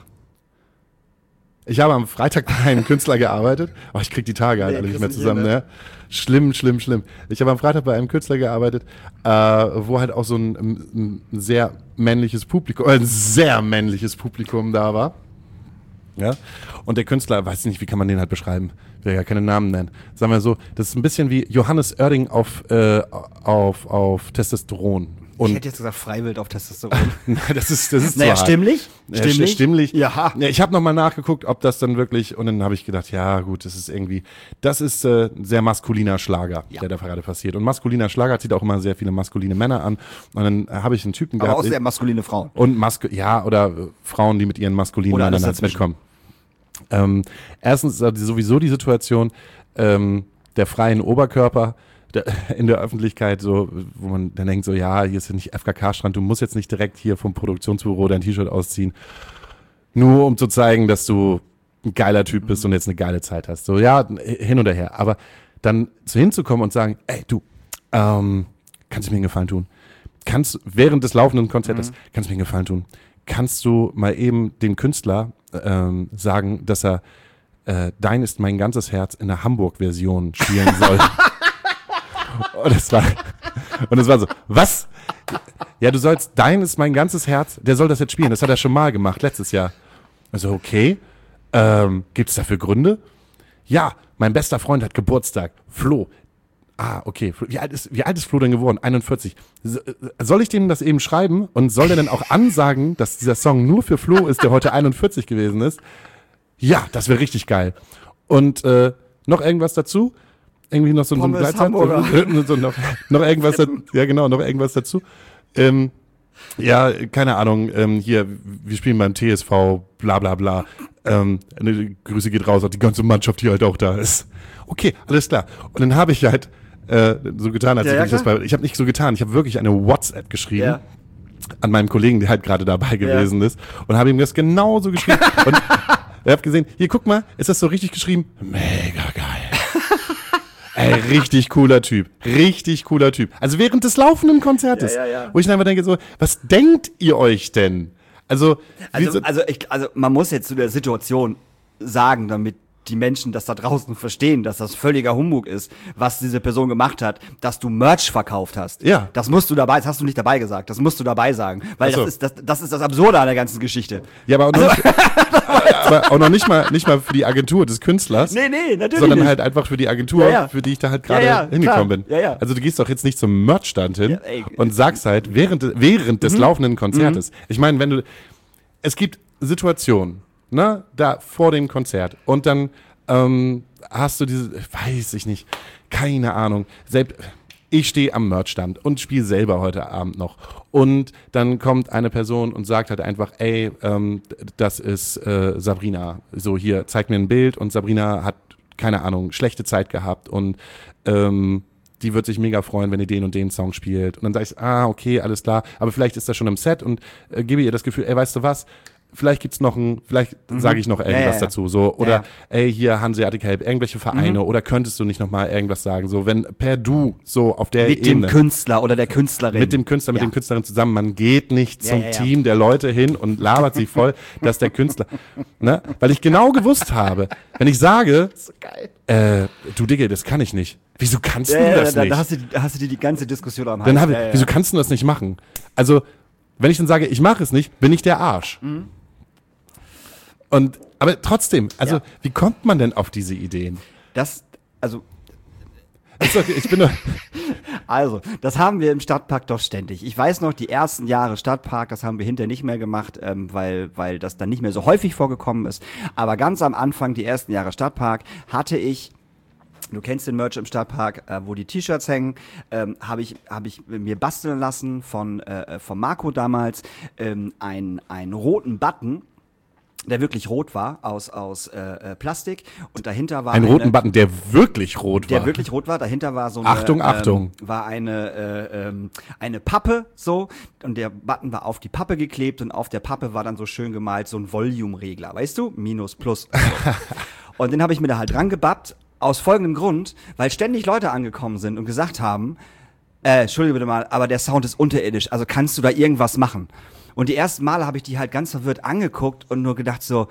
Ich habe am Freitag bei einem Künstler gearbeitet. Oh, ich krieg die Tage halt alle nicht mehr zusammen, ne? Schlimm. Ich habe am Freitag bei einem Künstler gearbeitet, wo halt auch so ein sehr männliches Publikum da war. Ja? Und der Künstler, weiß nicht, wie kann man den halt beschreiben? Ich will ja keine Namen nennen. Sagen wir so, das ist ein bisschen wie Johannes Oerding auf Testosteron. Und Ich hätte jetzt gesagt, Freiwild auf Testosteron. das ist Naja, zwar stimmlich? Stimmlich. Ja. Ja, ich habe nochmal nachgeguckt, ob das dann wirklich, und dann habe ich gedacht, ja gut, das ist ein sehr maskuliner Schlager, der da gerade passiert. Und maskuliner Schlager zieht auch immer sehr viele maskuline Männer an. Und dann habe ich einen Typen Aber gehabt. auch sehr maskuline Frauen. Und oder Frauen, die mit ihren maskulinen Oder Männern alles halt dazwischen. mitkommen. Erstens ist sowieso die Situation der freien Oberkörper in der Öffentlichkeit, so, wo man dann denkt, so, ja, hier ist ja nicht FKK-Strand, du musst jetzt nicht direkt hier vom Produktionsbüro dein T-Shirt ausziehen, nur um zu zeigen, dass du ein geiler Typ bist und jetzt eine geile Zeit hast. So, ja, hin oder her. Aber dann hinzukommen und sagen, ey, du, kannst du mir einen Gefallen tun? Während des laufenden Konzertes, kannst du mir einen Gefallen tun? Kannst du mal eben dem Künstler sagen, dass er Dein ist mein ganzes Herz in der Hamburg-Version spielen soll? Und es war so, was? Ja, du sollst, Dein ist mein ganzes Herz, der soll das jetzt spielen. Das hat er schon mal gemacht, letztes Jahr. Also, okay. Gibt es dafür Gründe? Ja, mein bester Freund hat Geburtstag. Flo. Ah, okay. Wie alt ist Flo denn geworden? 41. Soll ich dem das eben schreiben? Und soll der denn auch ansagen, dass dieser Song nur für Flo ist, der heute 41 gewesen ist? Ja, das wäre richtig geil. Und noch irgendwas dazu? Irgendwie noch so ein Gleitsatz? noch irgendwas dazu? Ja, genau, noch irgendwas dazu. Ja, keine Ahnung, hier, wir spielen beim TSV, bla bla bla. Grüße geht raus auf die ganze Mannschaft, die halt auch da ist. Okay, alles klar. Und dann habe ich halt so getan, als ich habe nicht so getan, ich habe wirklich eine WhatsApp geschrieben an meinem Kollegen, der halt gerade dabei gewesen ist, und habe ihm das genauso geschrieben. Und er hat gesehen, hier, guck mal, ist das so richtig geschrieben? Mega geil. Ey, richtig cooler Typ. Also während des laufenden Konzertes, wo ich dann einfach denke so, was denkt ihr euch denn? Also man muss jetzt zu der Situation sagen, damit die Menschen das da draußen verstehen, dass das völliger Humbug ist, was diese Person gemacht hat, dass du Merch verkauft hast. Ja. Das musst du dabei, das hast du nicht dabei gesagt, das musst du dabei sagen, weil das ist das Absurde an der ganzen Geschichte. Ja, aber auch noch nicht mal für die Agentur des Künstlers. Nee, natürlich sondern nicht. halt einfach für die Agentur, für die ich da halt gerade hingekommen bin. Ja. Also du gehst doch jetzt nicht zum Merchstand hin und sagst halt während des laufenden Konzertes. Ich meine, es gibt Situationen, ne, da vor dem Konzert, und dann hast du weiß ich nicht, keine Ahnung, ich stehe am Merchstand und spiele selber heute Abend noch, und dann kommt eine Person und sagt halt einfach, ey, das ist Sabrina, so, hier, zeig mir ein Bild, und Sabrina hat, keine Ahnung, schlechte Zeit gehabt, und die wird sich mega freuen, wenn ihr den und den Song spielt. Und dann sag ich, okay, alles klar, aber vielleicht ist das schon im Set, und gebe ihr das Gefühl, ey, weißt du was, vielleicht gibt's vielleicht sage ich noch irgendwas dazu, so, oder ey, hier Hanseatic Help, irgendwelche Vereine, oder könntest du nicht nochmal irgendwas sagen, so, wenn per Du, so auf der Ebene. Mit dem Künstler oder der Künstlerin. Mit dem Künstler, mit dem Künstlerin zusammen, man geht nicht zum Team der Leute hin und labert sie voll, dass der Künstler, ne, weil ich genau gewusst habe, wenn ich sage, so geil. Du Digga, das kann ich nicht. Wieso kannst du das nicht? Da hast du die ganze Diskussion am Hals. Wieso kannst du das nicht machen? Also, wenn ich dann sage, ich mache es nicht, bin ich der Arsch. Aber trotzdem, also wie kommt man denn auf diese Ideen? Also, das haben wir im Stadtpark doch ständig. Ich weiß noch, die ersten Jahre Stadtpark, das haben wir hinterher nicht mehr gemacht, weil das dann nicht mehr so häufig vorgekommen ist. Aber ganz am Anfang, die ersten Jahre Stadtpark, hatte ich, du kennst den Merch im Stadtpark, wo die T-Shirts hängen, habe ich mir basteln lassen von Marco damals, einen roten Button, der wirklich rot war, aus Plastik, und dahinter war einen roten Button, der wirklich rot war. Der wirklich rot war, dahinter war so eine, Achtung. War eine Pappe, so, und der Button war auf die Pappe geklebt, und auf der Pappe war dann so schön gemalt so ein Volume-Regler, weißt du? Minus, Plus. Und den habe ich mir da halt dran gebappt, aus folgendem Grund, weil ständig Leute angekommen sind und gesagt haben, Entschuldige bitte mal, aber der Sound ist unterirdisch, also kannst du da irgendwas machen? Und die ersten Male habe ich die halt ganz verwirrt angeguckt und nur gedacht so,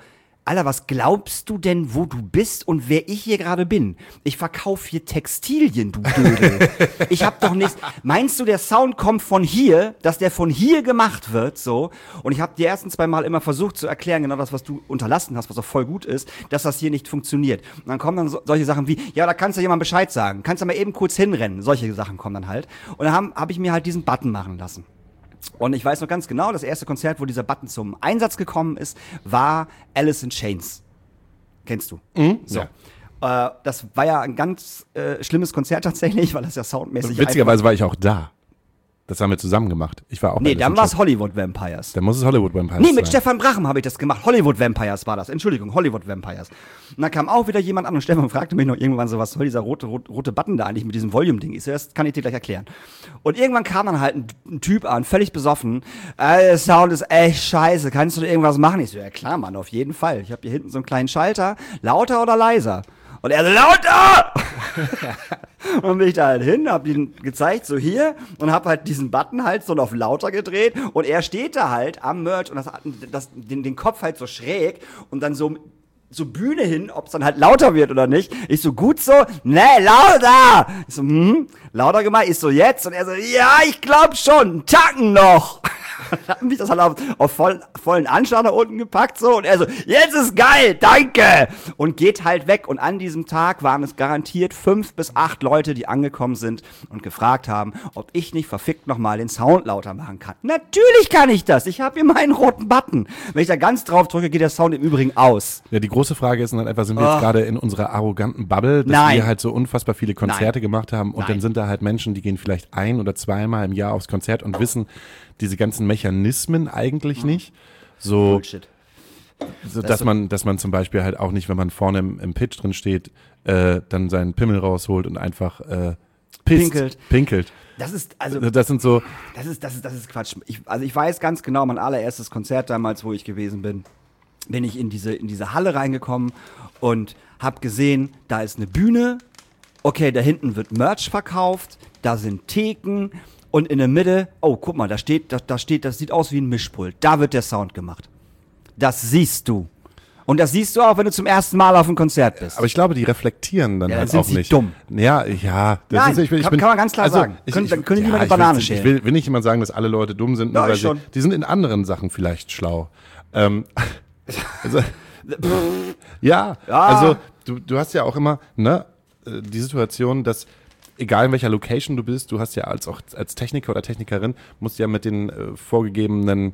Alter, was glaubst du denn, wo du bist und wer ich hier gerade bin? Ich verkaufe hier Textilien, du Dödel. Ich hab doch nichts. Meinst du, der Sound kommt von hier, dass der von hier gemacht wird, so? Und ich habe die ersten 2 Mal immer versucht zu erklären, genau das, was du unterlassen hast, was auch voll gut ist, dass das hier nicht funktioniert. Und dann kommen dann solche Sachen wie, ja, da kannst du jemand Bescheid sagen. Kannst du mal eben kurz hinrennen. Solche Sachen kommen dann halt. Und dann hab ich mir halt diesen Button machen lassen. Und ich weiß noch ganz genau, das erste Konzert, wo dieser Button zum Einsatz gekommen ist, war Alice in Chains. Kennst du? So. Ja. Das war ja ein ganz schlimmes Konzert tatsächlich, weil das ja soundmäßig Witzigerweise war ich auch da. Das haben wir zusammen gemacht. Ich war auch bei dann war es Hollywood Vampires. Dann muss es Hollywood Vampires sein. Nee, mit Stefan Brachem habe ich das gemacht. Hollywood Vampires war das. Entschuldigung, Hollywood Vampires. Und dann kam auch wieder jemand an und Stefan fragte mich noch irgendwann so, was soll dieser rote Button da eigentlich mit diesem Volume-Ding? Ich so, das kann ich dir gleich erklären. Und irgendwann kam dann halt ein Typ an, völlig besoffen. Der Sound ist echt scheiße. Kannst du da irgendwas machen? Ich so, ja klar, Mann, auf jeden Fall. Ich habe hier hinten so einen kleinen Schalter. Lauter oder leiser? Und er so, lauter! Und dann bin ich da halt hin, hab ihn gezeigt, so hier, und hab halt diesen Button halt so auf lauter gedreht, und er steht da halt am Merch und den Kopf halt so schräg und dann so Bühne hin, ob es dann halt lauter wird oder nicht. Ich so, gut so? Nee, lauter! Ich so, lauter gemacht? Ich so, jetzt? Und er so, ja, ich glaub schon, einen Tacken noch! Und hat mich das halt auf vollen Anschlag nach unten gepackt, so, und er so, jetzt ist geil, danke! Und geht halt weg, und an diesem Tag waren es garantiert 5 bis 8 Leute, die angekommen sind und gefragt haben, ob ich nicht verfickt nochmal den Sound lauter machen kann. Natürlich kann ich das, ich habe hier meinen roten Button. Wenn ich da ganz drauf drücke, geht der Sound im Übrigen aus. Ja, die große Frage ist dann einfach, sind wir jetzt gerade in unserer arroganten Bubble, dass wir halt so unfassbar viele Konzerte gemacht haben, und dann sind da halt Menschen, die gehen vielleicht 1 oder 2 Mal im Jahr aufs Konzert und wissen diese ganzen Mechanismen eigentlich nicht. So, Bullshit. So, dass man zum Beispiel halt auch nicht, wenn man vorne im Pitch drin steht, dann seinen Pimmel rausholt und einfach pinkelt. Das ist Quatsch. Ich weiß ganz genau, mein allererstes Konzert damals, wo ich gewesen bin ich in diese Halle reingekommen und hab gesehen, da ist eine Bühne, okay, da hinten wird Merch verkauft, da sind Theken, und in der Mitte, oh, guck mal, das sieht aus wie ein Mischpult. Da wird der Sound gemacht. Das siehst du. Und das siehst du auch, wenn du zum ersten Mal auf einem Konzert bist. Aber ich glaube, die reflektieren dann halt sind auch sie nicht. Dumm. Ja. Nein, kann man ganz klar sagen. Dann können die mal eine Banane schälen. Ich will nicht jemand sagen, dass alle Leute dumm sind. Ja, die sind in anderen Sachen vielleicht schlau. Also du hast ja auch immer die Situation, dass egal in welcher Location du bist, du hast ja als Techniker oder Technikerin, musst ja mit den vorgegebenen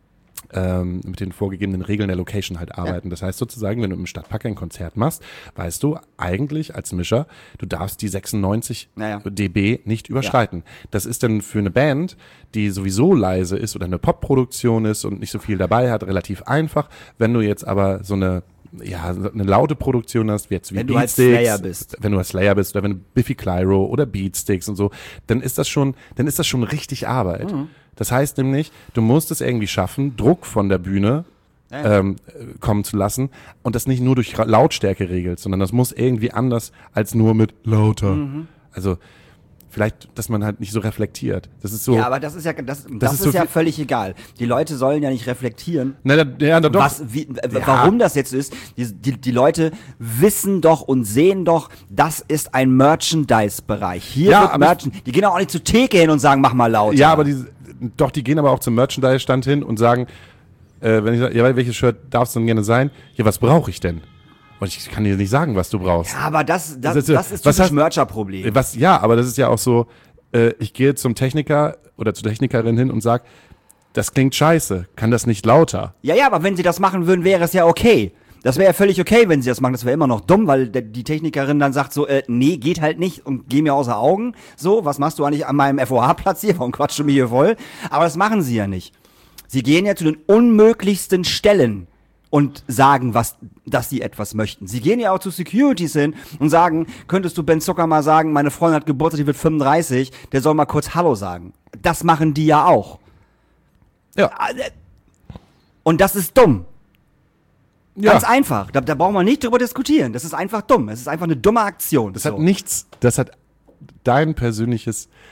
Regeln der Location halt arbeiten. Ja. Das heißt sozusagen, wenn du im Stadtpark ein Konzert machst, weißt du eigentlich als Mischer, du darfst die 96 dB nicht überschreiten. Ja. Das ist dann für eine Band, die sowieso leise ist oder eine Popproduktion ist und nicht so viel dabei hat, relativ einfach. Wenn du jetzt aber so eine laute Produktion hast, wie jetzt wie Beatsticks, wenn du halt Slayer bist oder wenn du Biffy Clyro oder Beatsticks und so, dann ist das schon richtig Arbeit. Mhm. Das heißt nämlich, du musst es irgendwie schaffen, Druck von der Bühne kommen zu lassen und das nicht nur durch Lautstärke regelt, sondern das muss irgendwie anders als nur mit lauter. Mhm. Also vielleicht, dass man halt nicht so reflektiert. Das ist so. Ja, aber das ist ja völlig egal. Die Leute sollen ja nicht reflektieren. Doch. Warum das jetzt ist. Die Leute wissen doch und sehen doch, das ist ein Merchandise-Bereich. Hier wird Merchandise. Die gehen auch nicht zur Theke hin und sagen, mach mal lauter. Ja, aber die gehen aber auch zum Merchandise-Stand hin und sagen, wenn ich sage, ja, welches Shirt darf es denn gerne sein? Ja, was brauche ich denn? Und ich kann dir nicht sagen, was du brauchst. Ja, aber das ist typisch Mercher-Problem. Aber das ist ja auch so, ich gehe zum Techniker oder zur Technikerin hin und sage, das klingt scheiße, kann das nicht lauter? Ja, aber wenn sie das machen würden, wäre es ja okay. Das wäre ja völlig okay, wenn sie das machen. Das wäre immer noch dumm, weil die Technikerin dann sagt so, nee, geht halt nicht und geh mir außer Augen. So, was machst du eigentlich an meinem FOH-Platz hier? Warum quatschst du mich hier voll? Aber das machen sie ja nicht. Sie gehen ja zu den unmöglichsten Stellen und sagen, dass sie etwas möchten. Sie gehen ja auch zu Securities hin und sagen, könntest du Ben Zucker mal sagen, meine Freundin hat Geburtstag, die wird 35, der soll mal kurz Hallo sagen. Das machen die ja auch. Ja. Und das ist dumm. Ja. Ganz einfach. Da brauchen wir nicht drüber diskutieren. Das ist einfach dumm. Es ist einfach eine dumme Aktion. Das hat dein persönliches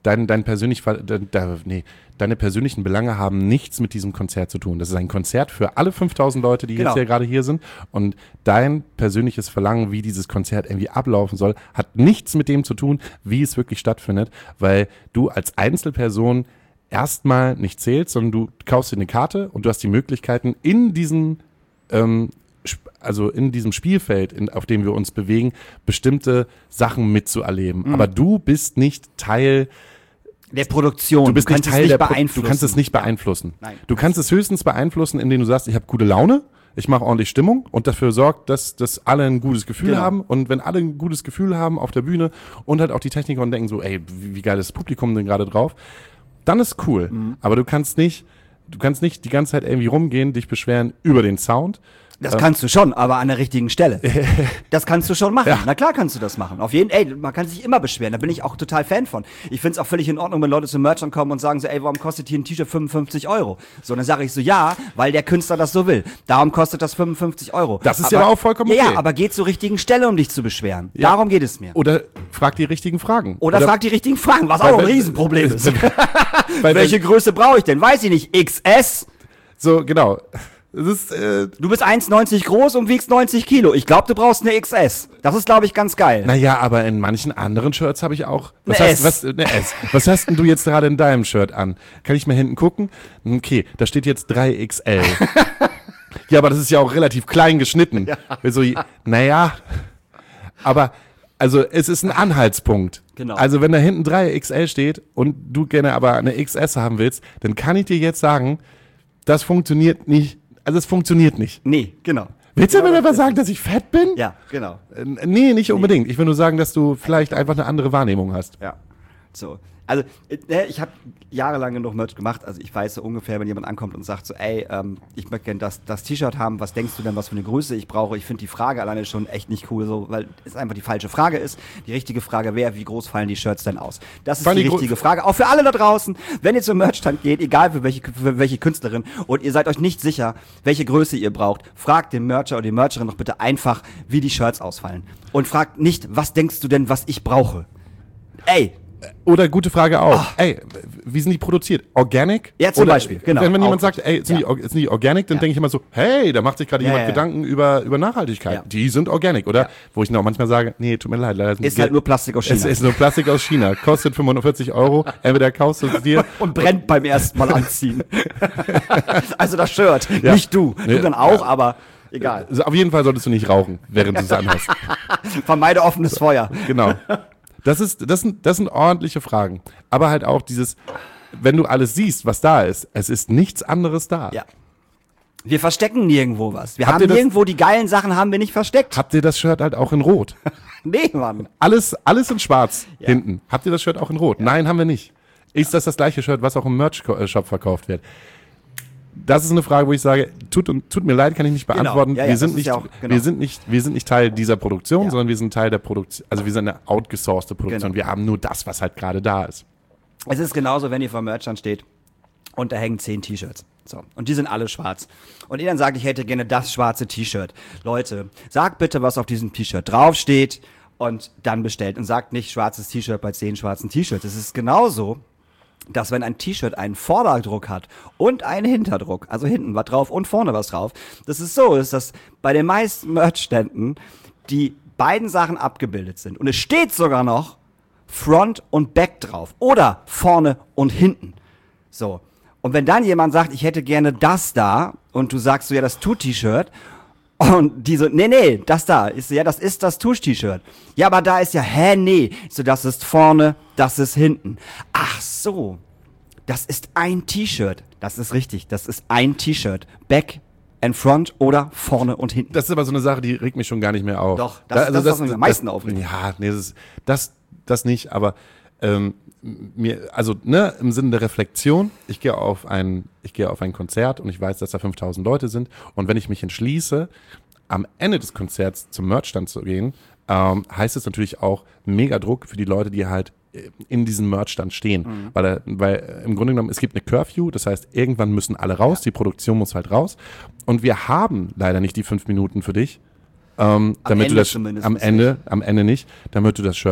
deine persönlichen Belange haben nichts mit diesem Konzert zu tun. Das ist ein Konzert für alle 5000 Leute, die jetzt hier gerade hier sind. Und dein persönliches Verlangen, wie dieses Konzert irgendwie ablaufen soll, hat nichts mit dem zu tun, wie es wirklich stattfindet, weil du als Einzelperson erstmal nicht zählst, sondern du kaufst dir eine Karte und du hast die Möglichkeiten in diesem Spielfeld, auf dem wir uns bewegen, bestimmte Sachen mitzuerleben. Aber du bist nicht Teil der Produktion. Du bist nicht Teil der beeinflussen. Du kannst es nicht beeinflussen. Nein. Du kannst es höchstens beeinflussen, indem du sagst, ich habe gute Laune, ich mache ordentlich Stimmung und dafür sorgt, dass alle ein gutes Gefühl haben. Und wenn alle ein gutes Gefühl haben auf der Bühne und halt auch die Techniker und denken so, ey, wie geil ist das Publikum denn gerade drauf, dann ist cool. Aber du kannst nicht die ganze Zeit irgendwie rumgehen, dich beschweren über den Sound. Das kannst du schon, aber an der richtigen Stelle. Das kannst du schon machen. Ja. Na klar kannst du das machen. Auf jeden Fall, man kann sich immer beschweren. Da bin ich auch total Fan von. Ich find's auch völlig in Ordnung, wenn Leute zum Merchant kommen und sagen so, ey, warum kostet hier ein T-Shirt 55 €? So, dann sage ich so, ja, weil der Künstler das so will. Darum kostet das 55 €. Das ist ja aber auch vollkommen okay. Ja, aber geh zur richtigen Stelle, um dich zu beschweren. Ja. Darum geht es mir. Oder frag die richtigen Fragen. Oder frag die richtigen Fragen, was auch ein Riesenproblem ist. Welche Größe brauche ich denn? Weiß ich nicht. XS? So, genau. Du bist 1,90 groß und wiegst 90 Kilo. Ich glaube, du brauchst eine XS. Das ist, glaube ich, ganz geil. Naja, aber in manchen anderen Shirts habe ich auch... Eine S. Was hast denn du jetzt gerade in deinem Shirt an? Kann ich mal hinten gucken? Okay, da steht jetzt 3XL. Ja, aber das ist ja auch relativ klein geschnitten. Ja. So, naja, aber... Also es ist ein Anhaltspunkt. Genau. Also wenn da hinten 3XL steht und du gerne aber eine XS haben willst, dann kann ich dir jetzt sagen, das funktioniert nicht. Also es funktioniert nicht. Nee, genau. Willst du mir aber sagen, dass ich fett bin? Ja, genau. Nee, nicht unbedingt. Ich will nur sagen, dass du vielleicht einfach eine andere Wahrnehmung hast. Ja, so. Also ich habe jahrelang genug Merch gemacht, also ich weiß so ungefähr, wenn jemand ankommt und sagt so, ey, ich möchte gerne das T-Shirt haben, was denkst du denn, was für eine Größe ich brauche? Ich finde die Frage alleine schon echt nicht cool, so, weil es einfach die falsche Frage ist. Die richtige Frage wäre, wie groß fallen die Shirts denn aus? Das ist die richtige Frage, auch für alle da draußen, wenn ihr zum Merchstand geht, egal für welche Künstlerin, und ihr seid euch nicht sicher, welche Größe ihr braucht, fragt den Mercher oder die Mercherin doch bitte einfach, wie die Shirts ausfallen. Und fragt nicht, was denkst du denn, was ich brauche? Ey! Oder gute Frage auch. Ey, wie sind die produziert? Organic? Ja, zum Beispiel, genau. Wenn jemand sagt, ey, sind die organic, dann denke ich immer so, hey, da macht sich gerade jemand Gedanken über Nachhaltigkeit. Ja. Die sind organic, oder? Ja. Wo ich noch manchmal sage, nee, tut mir leid, leider ist halt nur Plastik aus China. Es ist nur Plastik aus China. Kostet 45 €. Entweder kaufst du es dir. Und brennt beim ersten Mal anziehen. Also das Shirt, nicht du. Du dann auch, aber egal. Also auf jeden Fall solltest du nicht rauchen, während du es anhast. Vermeide offenes Feuer. Genau. Das sind ordentliche Fragen. Aber halt auch dieses, wenn du alles siehst, was da ist, es ist nichts anderes da. Ja. Wir verstecken nirgendwo was. Wir haben nirgendwo die geilen Sachen haben wir nicht versteckt. Habt ihr das Shirt halt auch in Rot? Nee, Mann. Alles in Schwarz hinten. Habt ihr das Shirt auch in Rot? Ja. Nein, haben wir nicht. Ist das gleiche Shirt, was auch im Merch-Shop verkauft wird? Das ist eine Frage, wo ich sage, tut mir leid, kann ich nicht beantworten. Genau. Wir sind nicht Teil dieser Produktion, sondern wir sind Teil der Produktion, also wir sind eine outgesourcete Produktion. Genau. Wir haben nur das, was halt gerade da ist. Es ist genauso, wenn ihr vor Merchant steht und da hängen 10 T-Shirts. So. Und die sind alle schwarz. Und ihr dann sagt, ich hätte gerne das schwarze T-Shirt. Leute, sagt bitte, was auf diesem T-Shirt draufsteht und dann bestellt. Und sagt nicht schwarzes T-Shirt bei 10 schwarzen T-Shirts. Es ist genauso, dass wenn ein T-Shirt einen Vorderdruck hat und einen Hinterdruck, also hinten was drauf und vorne was drauf, das ist so, dass bei den meisten Merchständen die beiden Sachen abgebildet sind. Und es steht sogar noch Front und Back drauf oder vorne und hinten. So. Und wenn dann jemand sagt, ich hätte gerne das da und du sagst so, ja, das Tut-T-Shirt, und die so, nee, das da. Ich so, ja, das ist das Tusch-T-Shirt. Ja, aber da ist ja, nee. Ich so, das ist vorne, das ist hinten. Ach so, das ist ein T-Shirt. Das ist richtig, das ist ein T-Shirt. Back and front oder vorne und hinten. Das ist aber so eine Sache, die regt mich schon gar nicht mehr auf. Doch, das ist, was mich am meisten aufregt. Ja, nee, das nicht, aber im Sinne der Reflexion, ich gehe auf ein Konzert und ich weiß, dass da 5000 Leute sind und wenn ich mich entschließe, am Ende des Konzerts zum Merchstand zu gehen, heißt es natürlich auch mega Druck für die Leute, die halt in diesem Merchstand stehen, weil im Grunde genommen, es gibt eine Curfew, das heißt, irgendwann müssen alle raus, die Produktion muss halt raus und wir haben leider nicht die 5 Minuten für dich, damit du das am Ende nicht, damit du das Shirt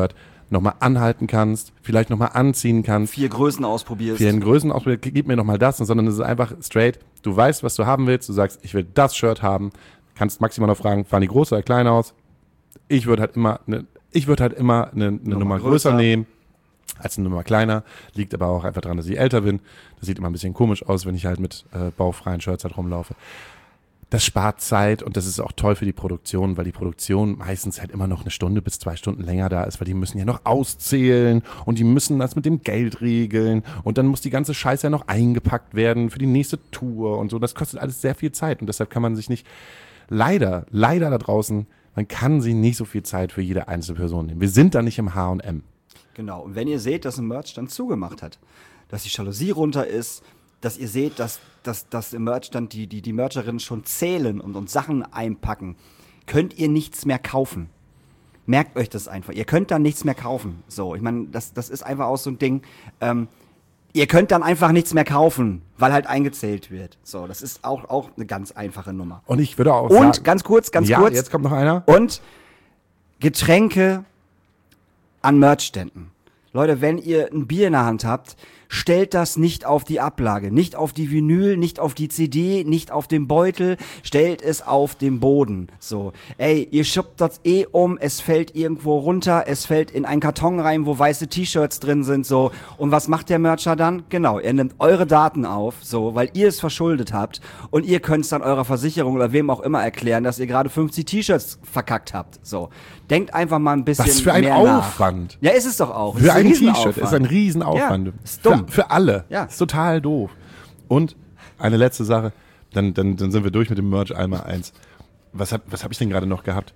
nochmal anhalten kannst, vielleicht nochmal anziehen kannst. 4 Größen ausprobierst. 4 Größen ausprobierst, gib mir nochmal das, sondern es ist einfach straight, du weißt, was du haben willst, du sagst, ich will das Shirt haben, kannst maximal noch fragen, fahren die groß oder klein aus? Ich würde halt immer eine Nummer größer nehmen als eine Nummer kleiner, liegt aber auch einfach daran, dass ich älter bin. Das sieht immer ein bisschen komisch aus, wenn ich halt mit bauchfreien Shirts halt rumlaufe. Das spart Zeit und das ist auch toll für die Produktion, weil die Produktion meistens halt immer noch 1 Stunde bis 2 Stunden länger da ist, weil die müssen ja noch auszählen und die müssen das mit dem Geld regeln und dann muss die ganze Scheiße ja noch eingepackt werden für die nächste Tour und so. Das kostet alles sehr viel Zeit und deshalb kann man sich nicht, leider da draußen, man kann sich nicht so viel Zeit für jede einzelne Person nehmen. Wir sind da nicht im H&M. Genau, und wenn ihr seht, dass ein Merchstand zugemacht hat, dass die Jalousie runter ist, dass ihr seht, dass im Merchstand die Mercherinnen schon zählen und Sachen einpacken, könnt ihr nichts mehr kaufen. Merkt euch das einfach. Ihr könnt dann nichts mehr kaufen. So, ich meine, das ist einfach auch so ein Ding. Ihr könnt dann einfach nichts mehr kaufen, weil halt eingezählt wird. So, das ist auch eine ganz einfache Nummer. Und ich würde auch sagen... Und ganz kurz. Jetzt kommt noch einer. Und Getränke an Merchständen. Leute, wenn ihr ein Bier in der Hand habt, stellt das nicht auf die Ablage, nicht auf die Vinyl, nicht auf die CD, nicht auf den Beutel, stellt es auf den Boden. So, ey, ihr schuppt das es fällt irgendwo runter, es fällt in einen Karton rein, wo weiße T-Shirts drin sind, so. Und was macht der Mercher dann? Genau, er nimmt eure Daten auf, so, weil ihr es verschuldet habt und ihr könnt es dann eurer Versicherung oder wem auch immer erklären, dass ihr gerade 50 T-Shirts verkackt habt, so. Denkt einfach mal ein bisschen mehr Was für ein Aufwand. Ja, ist es doch auch. Für ein T-Shirt ist ein Riesenaufwand. Ja, ist dumm. Für alle. Ja. Ist total doof. Und eine letzte Sache, dann sind wir durch mit dem Merch einmal eins. Was hab ich denn gerade noch gehabt?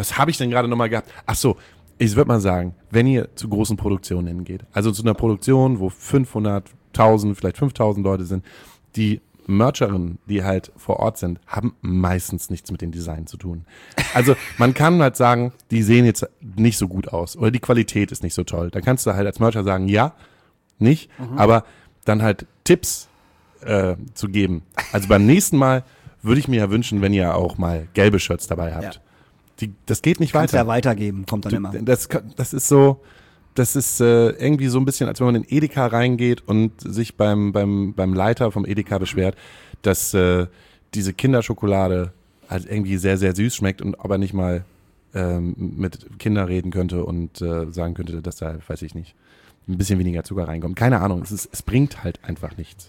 Ach so, ich würde mal sagen, wenn ihr zu großen Produktionen hingeht, also zu einer Produktion, wo 500.000, vielleicht 5.000 Leute sind, die Mercherinnen, die halt vor Ort sind, haben meistens nichts mit dem Design zu tun. Also man kann halt sagen, die sehen jetzt nicht so gut aus oder die Qualität ist nicht so toll. Da kannst du halt als Mercher sagen, ja, nicht, aber dann halt Tipps zu geben. Also beim nächsten Mal würde ich mir ja wünschen, wenn ihr auch mal gelbe Shirts dabei habt. Ja. Das geht nicht Kannst weiter. ja weitergeben, kommt dann immer. Das ist so, das ist irgendwie so ein bisschen, als wenn man in Edeka reingeht und sich beim Leiter vom Edeka beschwert, dass diese Kinderschokolade halt irgendwie sehr, sehr süß schmeckt und aber nicht mal mit Kindern reden könnte und sagen könnte, dass da, weiß ich nicht, ein bisschen weniger Zucker reinkommt. Keine Ahnung, es bringt halt einfach nichts.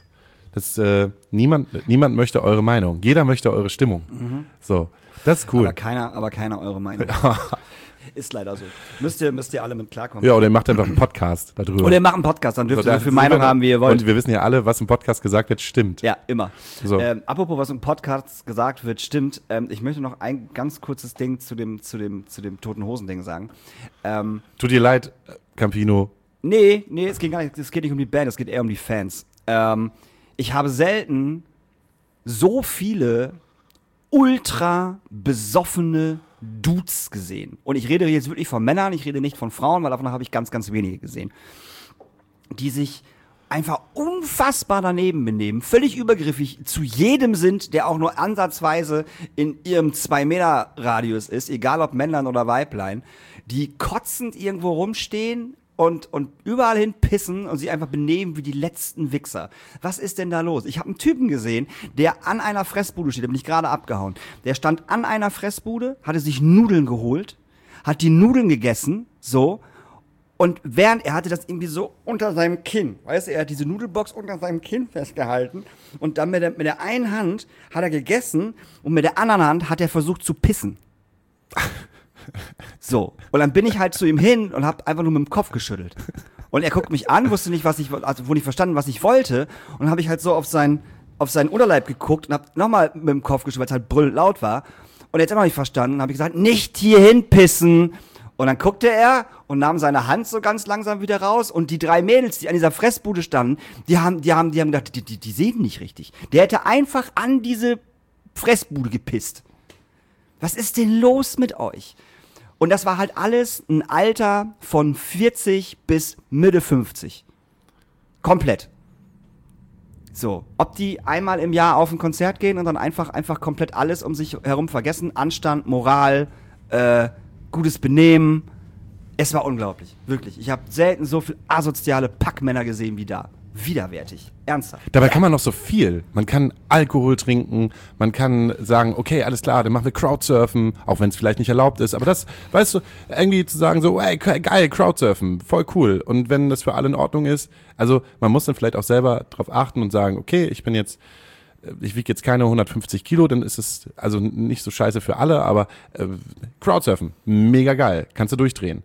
Niemand möchte eure Meinung. Jeder möchte eure Stimmung. So, das ist cool. Aber keiner eure Meinung. Ist leider so. Müsst ihr alle mit klarkommen. Ja, oder ihr macht einfach einen Podcast darüber. Oder ihr macht einen Podcast, dann dürft ihr so viel Meinung haben, wie ihr wollt. Und wir wissen ja alle, was im Podcast gesagt wird, stimmt. Ja, immer. So. Apropos, was im Podcast gesagt wird, stimmt. Ich möchte noch ein ganz kurzes Ding zu dem Toten Hosen-Ding sagen. Tut dir leid, Campino. Nee, es geht gar nicht, es geht nicht um die Band, es geht eher um die Fans. Ich habe selten so viele ultra besoffene Dudes gesehen. Und ich rede jetzt wirklich von Männern, ich rede nicht von Frauen, weil davon habe ich ganz, ganz wenige gesehen. Die sich einfach unfassbar daneben benehmen, völlig übergriffig zu jedem sind, der auch nur ansatzweise in ihrem 2-Meter-Radius ist, egal ob Männlein oder Weiblein, die kotzend irgendwo rumstehen und überall hin pissen und sich einfach benehmen wie die letzten Wichser. Was ist denn da los? Ich habe einen Typen gesehen, der an einer Fressbude steht, da bin ich gerade abgehauen. Der stand an einer Fressbude, hatte sich Nudeln geholt, hat die Nudeln gegessen, so, und während er hatte das irgendwie so unter seinem Kinn, weißt du, er hat diese Nudelbox unter seinem Kinn festgehalten und dann mit der einen Hand hat er gegessen und mit der anderen Hand hat er versucht zu pissen. So, und dann bin ich halt zu ihm hin und hab einfach nur mit dem Kopf geschüttelt. Und er guckt mich an, wusste nicht, wurde nicht verstanden, was ich wollte. Und dann habe ich halt so auf seinen Unterleib geguckt und hab nochmal mit dem Kopf geschüttelt, weil es halt brüllend laut war. Und er hat immer noch nicht verstanden. Und habe ich gesagt, nicht hierhin pissen. Und dann guckte er und nahm seine Hand so ganz langsam wieder raus. Und die 3 Mädels, die an dieser Fressbude standen, die haben gedacht, die sehen nicht richtig. Der hätte einfach an diese Fressbude gepisst. Was ist denn los mit euch? Und das war halt alles ein Alter von 40 bis Mitte 50. Komplett. So, ob die einmal im Jahr auf ein Konzert gehen und dann einfach komplett alles um sich herum vergessen, Anstand, Moral, gutes Benehmen, Es war unglaublich, wirklich. Ich habe selten so viel asoziale Packmänner gesehen wie da. Widerwärtig, ernsthaft. Dabei kann man noch so viel. Man kann Alkohol trinken, man kann sagen, okay, alles klar, dann machen wir Crowdsurfen, auch wenn es vielleicht nicht erlaubt ist. Aber das, weißt du, irgendwie zu sagen so, ey, geil, Crowdsurfen, voll cool. Und wenn das für alle in Ordnung ist, also man muss dann vielleicht auch selber drauf achten und sagen, okay, ich wiege jetzt keine 150 Kilo, dann ist es also nicht so scheiße für alle, aber Crowdsurfen, mega geil, kannst du durchdrehen.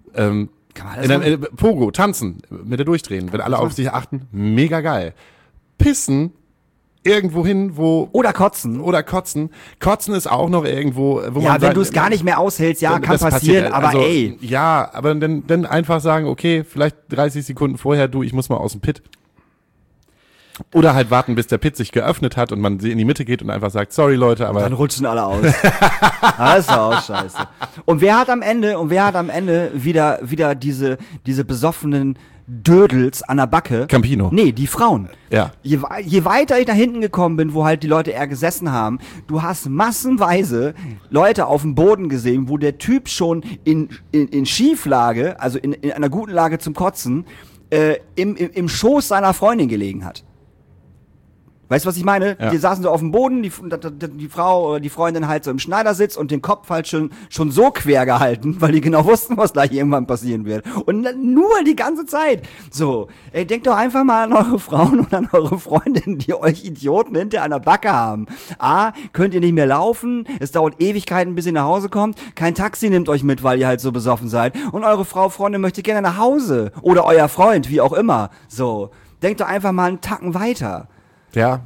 Pogo, tanzen, mit der durchdrehen, wenn alle auf sich achten, mega geil. Pissen, irgendwo hin, wo... Oder kotzen. Kotzen ist auch noch irgendwo, wo man... Ja, wenn du es gar nicht mehr aushältst, ja, kann passieren, aber also, ey. Ja, aber dann einfach sagen, okay, vielleicht 30 Sekunden vorher, ich muss mal aus dem Pit. Oder halt warten, bis der Pit sich geöffnet hat und man in die Mitte geht und einfach sagt, sorry Leute, aber... Dann rutschen alle aus. Das ist auch scheiße. Und wer hat am Ende wieder diese besoffenen Dödels an der Backe? Campino. Nee, die Frauen. Ja. Je weiter ich nach hinten gekommen bin, wo halt die Leute eher gesessen haben, du hast massenweise Leute auf dem Boden gesehen, wo der Typ schon in Schieflage, also in einer guten Lage zum Kotzen, im Schoß seiner Freundin gelegen hat. Weißt du, was ich meine? Ja. Die saßen so auf dem Boden, die Frau oder die Freundin halt so im Schneidersitz und den Kopf halt schon so quer gehalten, weil die genau wussten, was gleich irgendwann passieren wird. Und nur die ganze Zeit. So, ey, denkt doch einfach mal an eure Frauen und an eure Freundinnen, die euch Idioten hinter einer Backe haben. A, könnt ihr nicht mehr laufen, es dauert Ewigkeiten, bis ihr nach Hause kommt, kein Taxi nimmt euch mit, weil ihr halt so besoffen seid und eure Freundin möchte gerne nach Hause. Oder euer Freund, wie auch immer. So, denkt doch einfach mal einen Tacken weiter. Ja.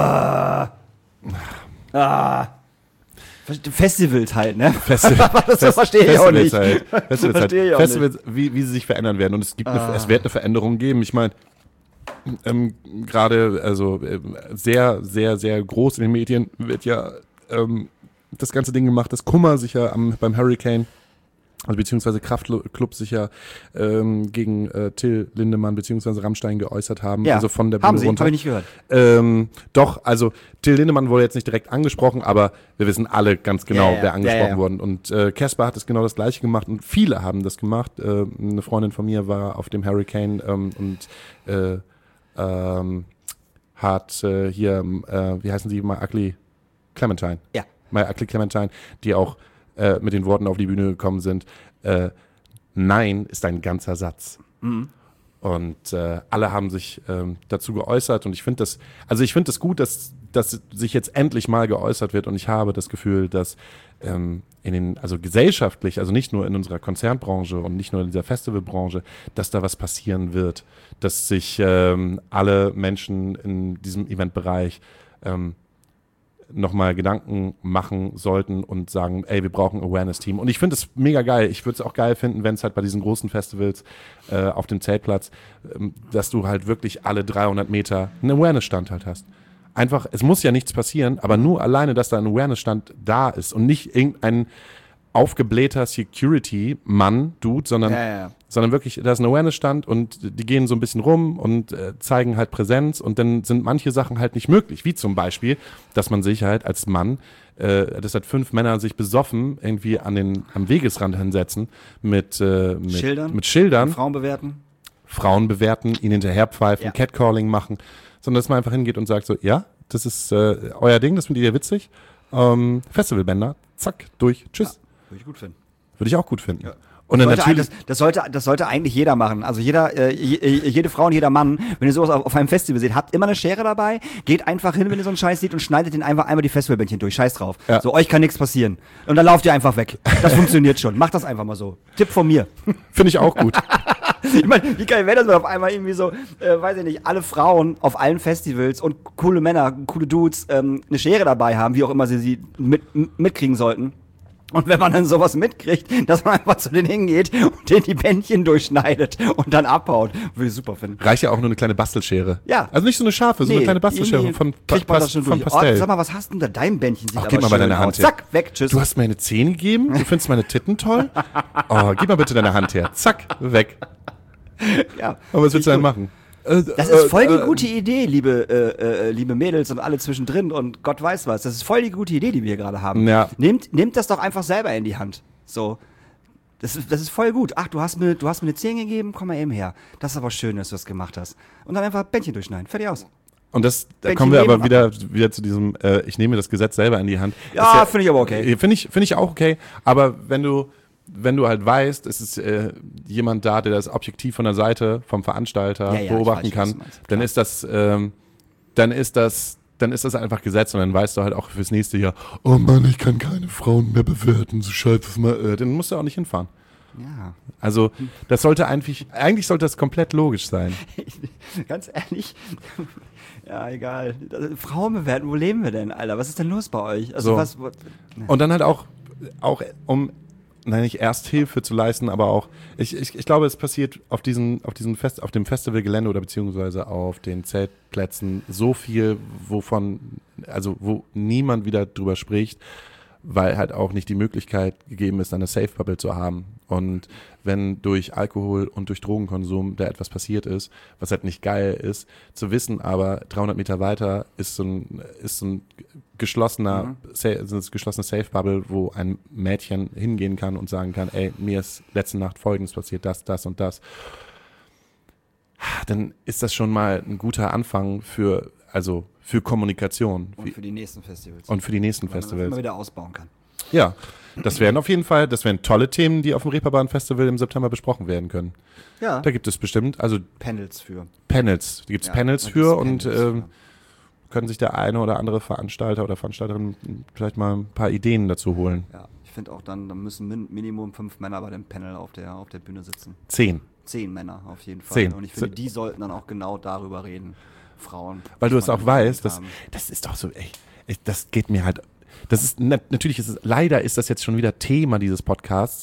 Festivals halt, ne? Das verstehe ich auch nicht. Festivals, wie sie sich verändern werden. Und es wird eine Veränderung geben. Ich meine, gerade, also sehr, sehr, sehr groß in den Medien wird ja das ganze Ding gemacht, dass Kummer sich ja beim Hurricane, also beziehungsweise Kraftklub sich ja gegen Till Lindemann beziehungsweise Rammstein geäußert haben, ja, also von der Bühne Bühne runter. Habe ich nicht gehört. Doch, also Till Lindemann wurde jetzt nicht direkt angesprochen, aber wir wissen alle ganz genau, wer angesprochen wurde. Und Casper hat es genau das Gleiche gemacht und viele haben das gemacht. Eine Freundin von mir war auf dem Hurricane und hat hier, wie heißen sie, My Ugly Clementine. Ja. My Ugly Clementine, die auch mit den Worten auf die Bühne gekommen sind, Nein ist ein ganzer Satz. Mhm. Und alle haben sich dazu geäußert und ich finde das gut, dass sich jetzt endlich mal geäußert wird und ich habe das Gefühl, dass also gesellschaftlich, also nicht nur in unserer Konzernbranche und nicht nur in dieser Festivalbranche, dass da was passieren wird, dass sich alle Menschen in diesem Eventbereich nochmal Gedanken machen sollten und sagen, ey, wir brauchen ein Awareness-Team. Und ich finde es mega geil. Ich würde es auch geil finden, wenn es halt bei diesen großen Festivals auf dem Zeltplatz, dass du halt wirklich alle 300 Meter einen Awareness-Stand halt hast. Einfach, es muss ja nichts passieren, aber nur alleine, dass da ein Awareness-Stand da ist und nicht irgendein aufgeblähter Security-Mann, Dude, sondern wirklich, da ist ein Awareness-Stand und die gehen so ein bisschen rum und zeigen halt Präsenz und dann sind manche Sachen halt nicht möglich, wie zum Beispiel, dass man sich halt als Mann, dass halt 5 Männer sich besoffen irgendwie am Wegesrand hinsetzen mit Schildern. Frauen bewerten, ihnen hinterherpfeifen, Catcalling machen, sondern dass man einfach hingeht und sagt so, ja, das ist euer Ding, das findet ihr witzig, Festivalbänder, zack, durch, tschüss. Ja. Würde ich gut finden. Würde ich auch gut finden. Ja. Und dann das sollte eigentlich jeder machen. Also jede Frau und jeder Mann, wenn ihr sowas auf einem Festival seht, habt immer eine Schere dabei, geht einfach hin, wenn ihr so einen Scheiß seht und schneidet den einfach einmal die Festivalbändchen durch. Scheiß drauf. Ja. So, euch kann nichts passieren. Und dann lauft ihr einfach weg. Das funktioniert schon. Macht das einfach mal so. Tipp von mir. Finde ich auch gut. Ich meine, wie geil wäre das, wenn auf einmal irgendwie so, weiß ich nicht, alle Frauen auf allen Festivals und coole Männer, coole Dudes eine Schere dabei haben, wie auch immer sie mitkriegen sollten. Und wenn man dann sowas mitkriegt, dass man einfach zu denen hingeht und denen die Bändchen durchschneidet und dann abhaut, würde ich super finden. Reicht ja auch nur eine kleine Bastelschere. Ja. Also nicht so eine scharfe, so eine kleine Bastelschere von Pastell. Oh, sag mal, was hast denn da? Dein Bändchen sieht aber gib mal schön deine Hand aus. her. Zack, weg, tschüss. Du hast mir eine 10 gegeben? Du findest meine Titten toll? Oh, gib mal bitte deine Hand her. Zack, weg. Ja. Aber was willst du denn machen? Das ist voll die gute Idee, liebe Mädels und alle zwischendrin und Gott weiß was. Das ist voll die gute Idee, die wir hier gerade haben. Ja. Nehmt das doch einfach selber in die Hand. So. Das ist voll gut. Ach, du hast mir eine 10 gegeben, komm mal eben her. Das ist aber schön, dass du das gemacht hast. Und dann einfach Bändchen durchschneiden. Fertig aus. Und da kommen wir aber wieder zu diesem, ich nehme das Gesetz selber in die Hand. Ja, finde ich aber okay. Finde ich auch okay. Aber wenn du halt weißt, es ist jemand da, der das objektiv von der Seite vom Veranstalter beobachten kann, dann ist das einfach Gesetz und dann weißt du halt auch fürs nächste Jahr, oh Mann, ich kann keine Frauen mehr bewerten, so scheiße mal, dann musst du auch nicht hinfahren. Ja. Also, das sollte eigentlich sollte das komplett logisch sein. Ganz ehrlich, ja, egal. Frauen bewerten, wo leben wir denn, Alter? Was ist denn los bei euch? Also Und dann halt auch nicht Ersthilfe zu leisten, aber auch, ich glaube, es passiert auf dem Festivalgelände oder beziehungsweise auf den Zeltplätzen so viel, wo niemand wieder drüber spricht, weil halt auch nicht die Möglichkeit gegeben ist, eine Safe-Bubble zu haben. Und wenn durch Alkohol und durch Drogenkonsum da etwas passiert ist, was halt nicht geil ist, zu wissen, aber 300 Meter weiter ist so ein geschlossene Safe-Bubble, wo ein Mädchen hingehen kann und sagen kann, ey, mir ist letzte Nacht Folgendes passiert, das und das. Dann ist das schon mal ein guter Anfang für Kommunikation. Und für die nächsten Festivals. Und für die nächsten Weil man Festivals. immer wieder ausbauen kann. Ja, das wären tolle Themen, die auf dem Reeperbahn-Festival im September besprochen werden können. Ja. Da gibt es bestimmt, Panels für. Da gibt es Panels für und können sich der eine oder andere Veranstalter oder Veranstalterin vielleicht mal ein paar Ideen dazu holen. Ja, ich finde auch dann müssen Minimum 5 Männer bei dem Panel auf der Bühne sitzen. 10 Männer auf jeden Fall. 10. Und ich finde, die sollten dann auch genau darüber reden. Frauen. Weil du es auch weißt, das ist doch so, das geht mir halt, das ist, natürlich leider ist das jetzt schon wieder Thema dieses Podcasts,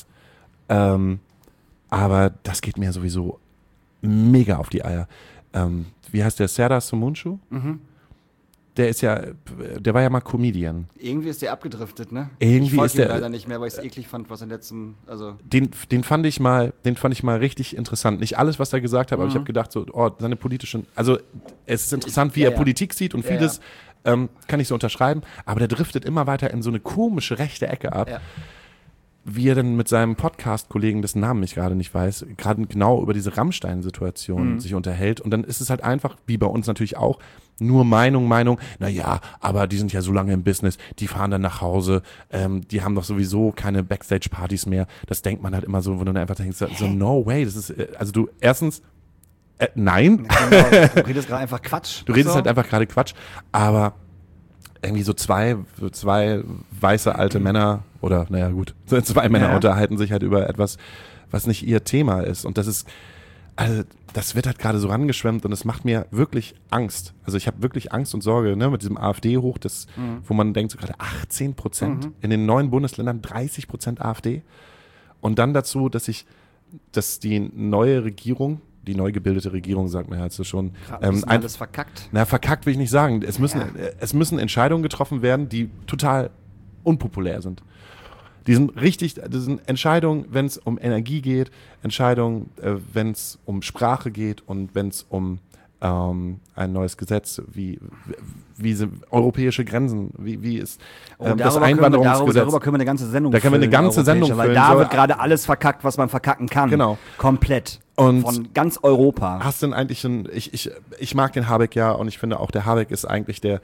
aber das geht mir sowieso mega auf die Eier. Wie heißt der, Serdar Somuncu? Mhm. Der war ja mal Comedian. Irgendwie ist der abgedriftet, ne? Irgendwie ich folge ist der leider nicht mehr, weil ich es eklig fand, was in letzten, Den fand ich mal richtig interessant. Nicht alles, was er gesagt hat, aber ich habe gedacht, seine politischen, also es ist interessant, wie er Politik sieht und vieles kann ich so unterschreiben, aber der driftet immer weiter in so eine komische rechte Ecke ab. Ja. Wie er dann mit seinem Podcast-Kollegen, dessen Namen ich gerade nicht weiß, gerade genau über diese Rammstein-Situation sich unterhält. Und dann ist es halt einfach, wie bei uns natürlich auch, nur Meinung, naja, aber die sind ja so lange im Business, die fahren dann nach Hause, die haben doch sowieso keine Backstage-Partys mehr. Das denkt man halt immer so, wo du dann einfach denkst, so no way, das ist, also du, erstens, nein. Genau, du redest gerade einfach Quatsch. Du redest halt einfach gerade Quatsch, aber irgendwie so zwei weiße alte Männer oder, naja gut, 2 Männer unterhalten sich halt über etwas, was nicht ihr Thema ist. Und das ist, also das wird halt gerade so rangeschwemmt und es macht mir wirklich Angst. Also ich habe wirklich Angst und Sorge, ne, mit diesem AfD-Hoch, wo man denkt, so gerade 18%, in den 9 Bundesländern 30% AfD. Und dann dazu, dass die neue Regierung, die neu gebildete Regierung, sagt man ja jetzt schon. Alles verkackt. Na, verkackt will ich nicht sagen. Es müssen Entscheidungen getroffen werden, die total unpopulär sind. Das sind Entscheidungen, wenn es um Energie geht, Entscheidungen, wenn es um Sprache geht und wenn es um ein neues Gesetz, wie sind europäische Grenzen, wie ist das Einwanderungsgesetz. Darüber können wir eine ganze Sendung füllen. Da können wir eine ganze Sendung füllen. Weil da wird gerade alles verkackt, was man verkacken kann. Genau. Komplett. Und von ganz Europa. Hast du denn eigentlich ich mag den Habeck ja und ich finde auch der Habeck ist eigentlich der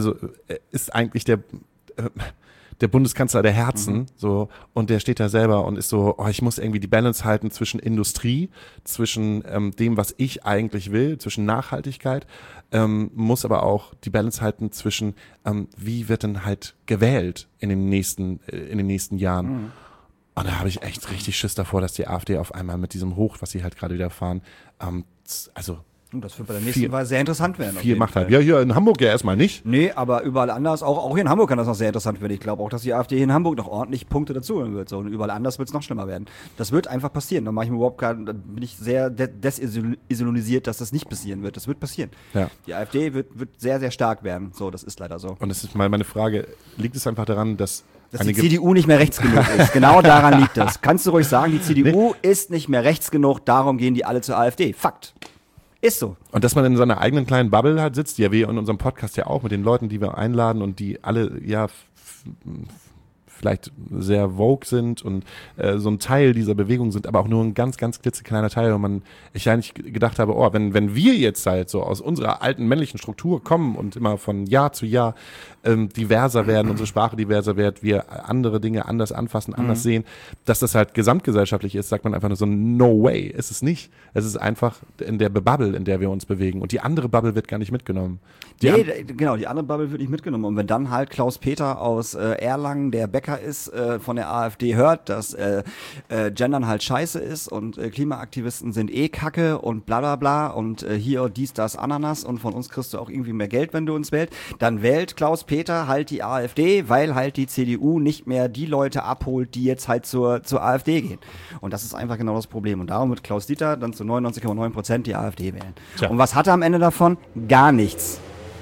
Bundeskanzler der Herzen, so, und der steht da selber und ist so, ich muss irgendwie die Balance halten zwischen Industrie, zwischen dem, was ich eigentlich will, zwischen Nachhaltigkeit, muss aber auch die Balance halten zwischen, wie wird denn halt gewählt in den nächsten Jahren. Und da habe ich echt richtig Schiss davor, dass die AfD auf einmal mit diesem Hoch, was sie halt gerade wieder fahren, das wird bei der nächsten Wahl sehr interessant werden. Viel Macht hat. Ja, hier in Hamburg ja erstmal nicht. Nee, aber überall anders, auch hier in Hamburg kann das noch sehr interessant werden. Ich glaube auch, dass die AfD hier in Hamburg noch ordentlich Punkte dazuholen wird. So, und überall anders wird es noch schlimmer werden. Das wird einfach passieren. Da bin ich sehr desillusionisiert, dass das nicht passieren wird. Das wird passieren. Ja. Die AfD wird sehr, sehr stark werden. So, das ist leider so. Und das ist mal meine Frage, liegt es einfach daran, dass die CDU nicht mehr rechts genug ist. Genau daran liegt das. Kannst du ruhig sagen, die CDU ist nicht mehr rechts genug, darum gehen die alle zur AfD. Fakt. Ist so. Und dass man in seiner eigenen kleinen Bubble halt sitzt, ja, wir in unserem Podcast ja auch mit den Leuten, die wir einladen und die alle, ja, vielleicht sehr vogue sind und so ein Teil dieser Bewegung sind, aber auch nur ein ganz, ganz klitzekleiner Teil. Und ich eigentlich gedacht habe, wenn wir jetzt halt so aus unserer alten männlichen Struktur kommen und immer von Jahr zu Jahr diverser werden, unsere Sprache diverser wird, wir andere Dinge anders anfassen, anders sehen, dass das halt gesamtgesellschaftlich ist, sagt man einfach nur so, no way, ist es nicht. Es ist einfach in der Bubble, in der wir uns bewegen und die andere Bubble wird gar nicht mitgenommen. Genau, die andere Bubble wird nicht mitgenommen. Und wenn dann halt Klaus-Peter aus Erlangen, der Bäcker ist, von der AfD hört, dass Gendern halt scheiße ist und Klimaaktivisten sind Kacke und bla bla bla und hier dies, das, Ananas und von uns kriegst du auch irgendwie mehr Geld, wenn du uns wählst, dann wählt Klaus-Peter halt die AfD, weil halt die CDU nicht mehr die Leute abholt, die jetzt halt zur AfD gehen. Und das ist einfach genau das Problem. Und darum wird Klaus-Dieter dann zu 99,9% die AfD wählen. Tja. Und was hat er am Ende davon? Gar nichts.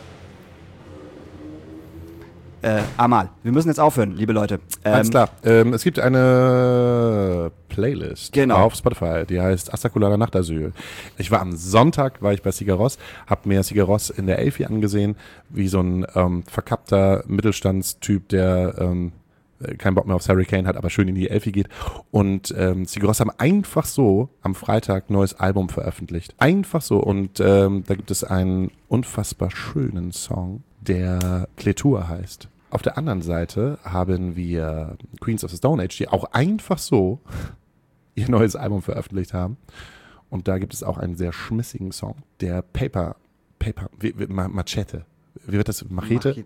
Amal, wir müssen jetzt aufhören, liebe Leute. Alles klar. Es gibt eine Playlist auf Spotify, die heißt Astakulader Nachtasyl. Ich war am Sonntag, bei Sigaros, hab mir Sigaros in der Elfi angesehen, wie so ein verkappter Mittelstandstyp, der keinen Bock mehr aufs Hurricane hat, aber schön in die Elfi geht. Und Sigaros haben einfach so am Freitag ein neues Album veröffentlicht. Einfach so. Und da gibt es einen unfassbar schönen Song, der Kletur heißt. Auf der anderen Seite haben wir Queens of the Stone Age, die auch einfach so ihr neues Album veröffentlicht haben. Und da gibt es auch einen sehr schmissigen Song, der Machete. Wie wird das? Machete.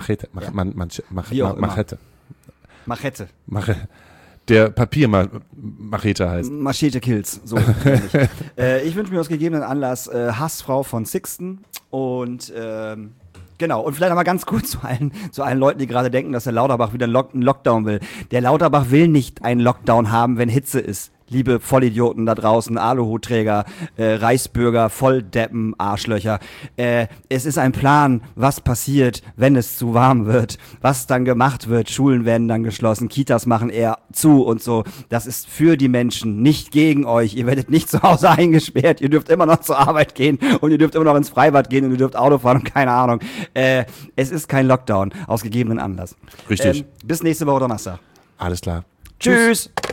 Der Papier-Machete heißt. Machete Kills, so. Ich wünsche mir aus gegebenen Anlass Hassfrau von Sixten und genau, und vielleicht einmal ganz kurz zu allen Leuten, die gerade denken, dass der Lauterbach wieder einen Lockdown will. Der Lauterbach will nicht einen Lockdown haben, wenn Hitze ist. Liebe Vollidioten da draußen, Aluhutträger, Reichsbürger, Volldeppen, Arschlöcher. Es ist ein Plan, was passiert, wenn es zu warm wird, was dann gemacht wird. Schulen werden dann geschlossen, Kitas machen eher zu und so. Das ist für die Menschen, nicht gegen euch. Ihr werdet nicht zu Hause eingesperrt, ihr dürft immer noch zur Arbeit gehen und ihr dürft immer noch ins Freibad gehen und ihr dürft Auto fahren und keine Ahnung. Es ist kein Lockdown, aus gegebenen Anlass. Richtig. Bis nächste Woche Donnerstag. Alles klar. Tschüss.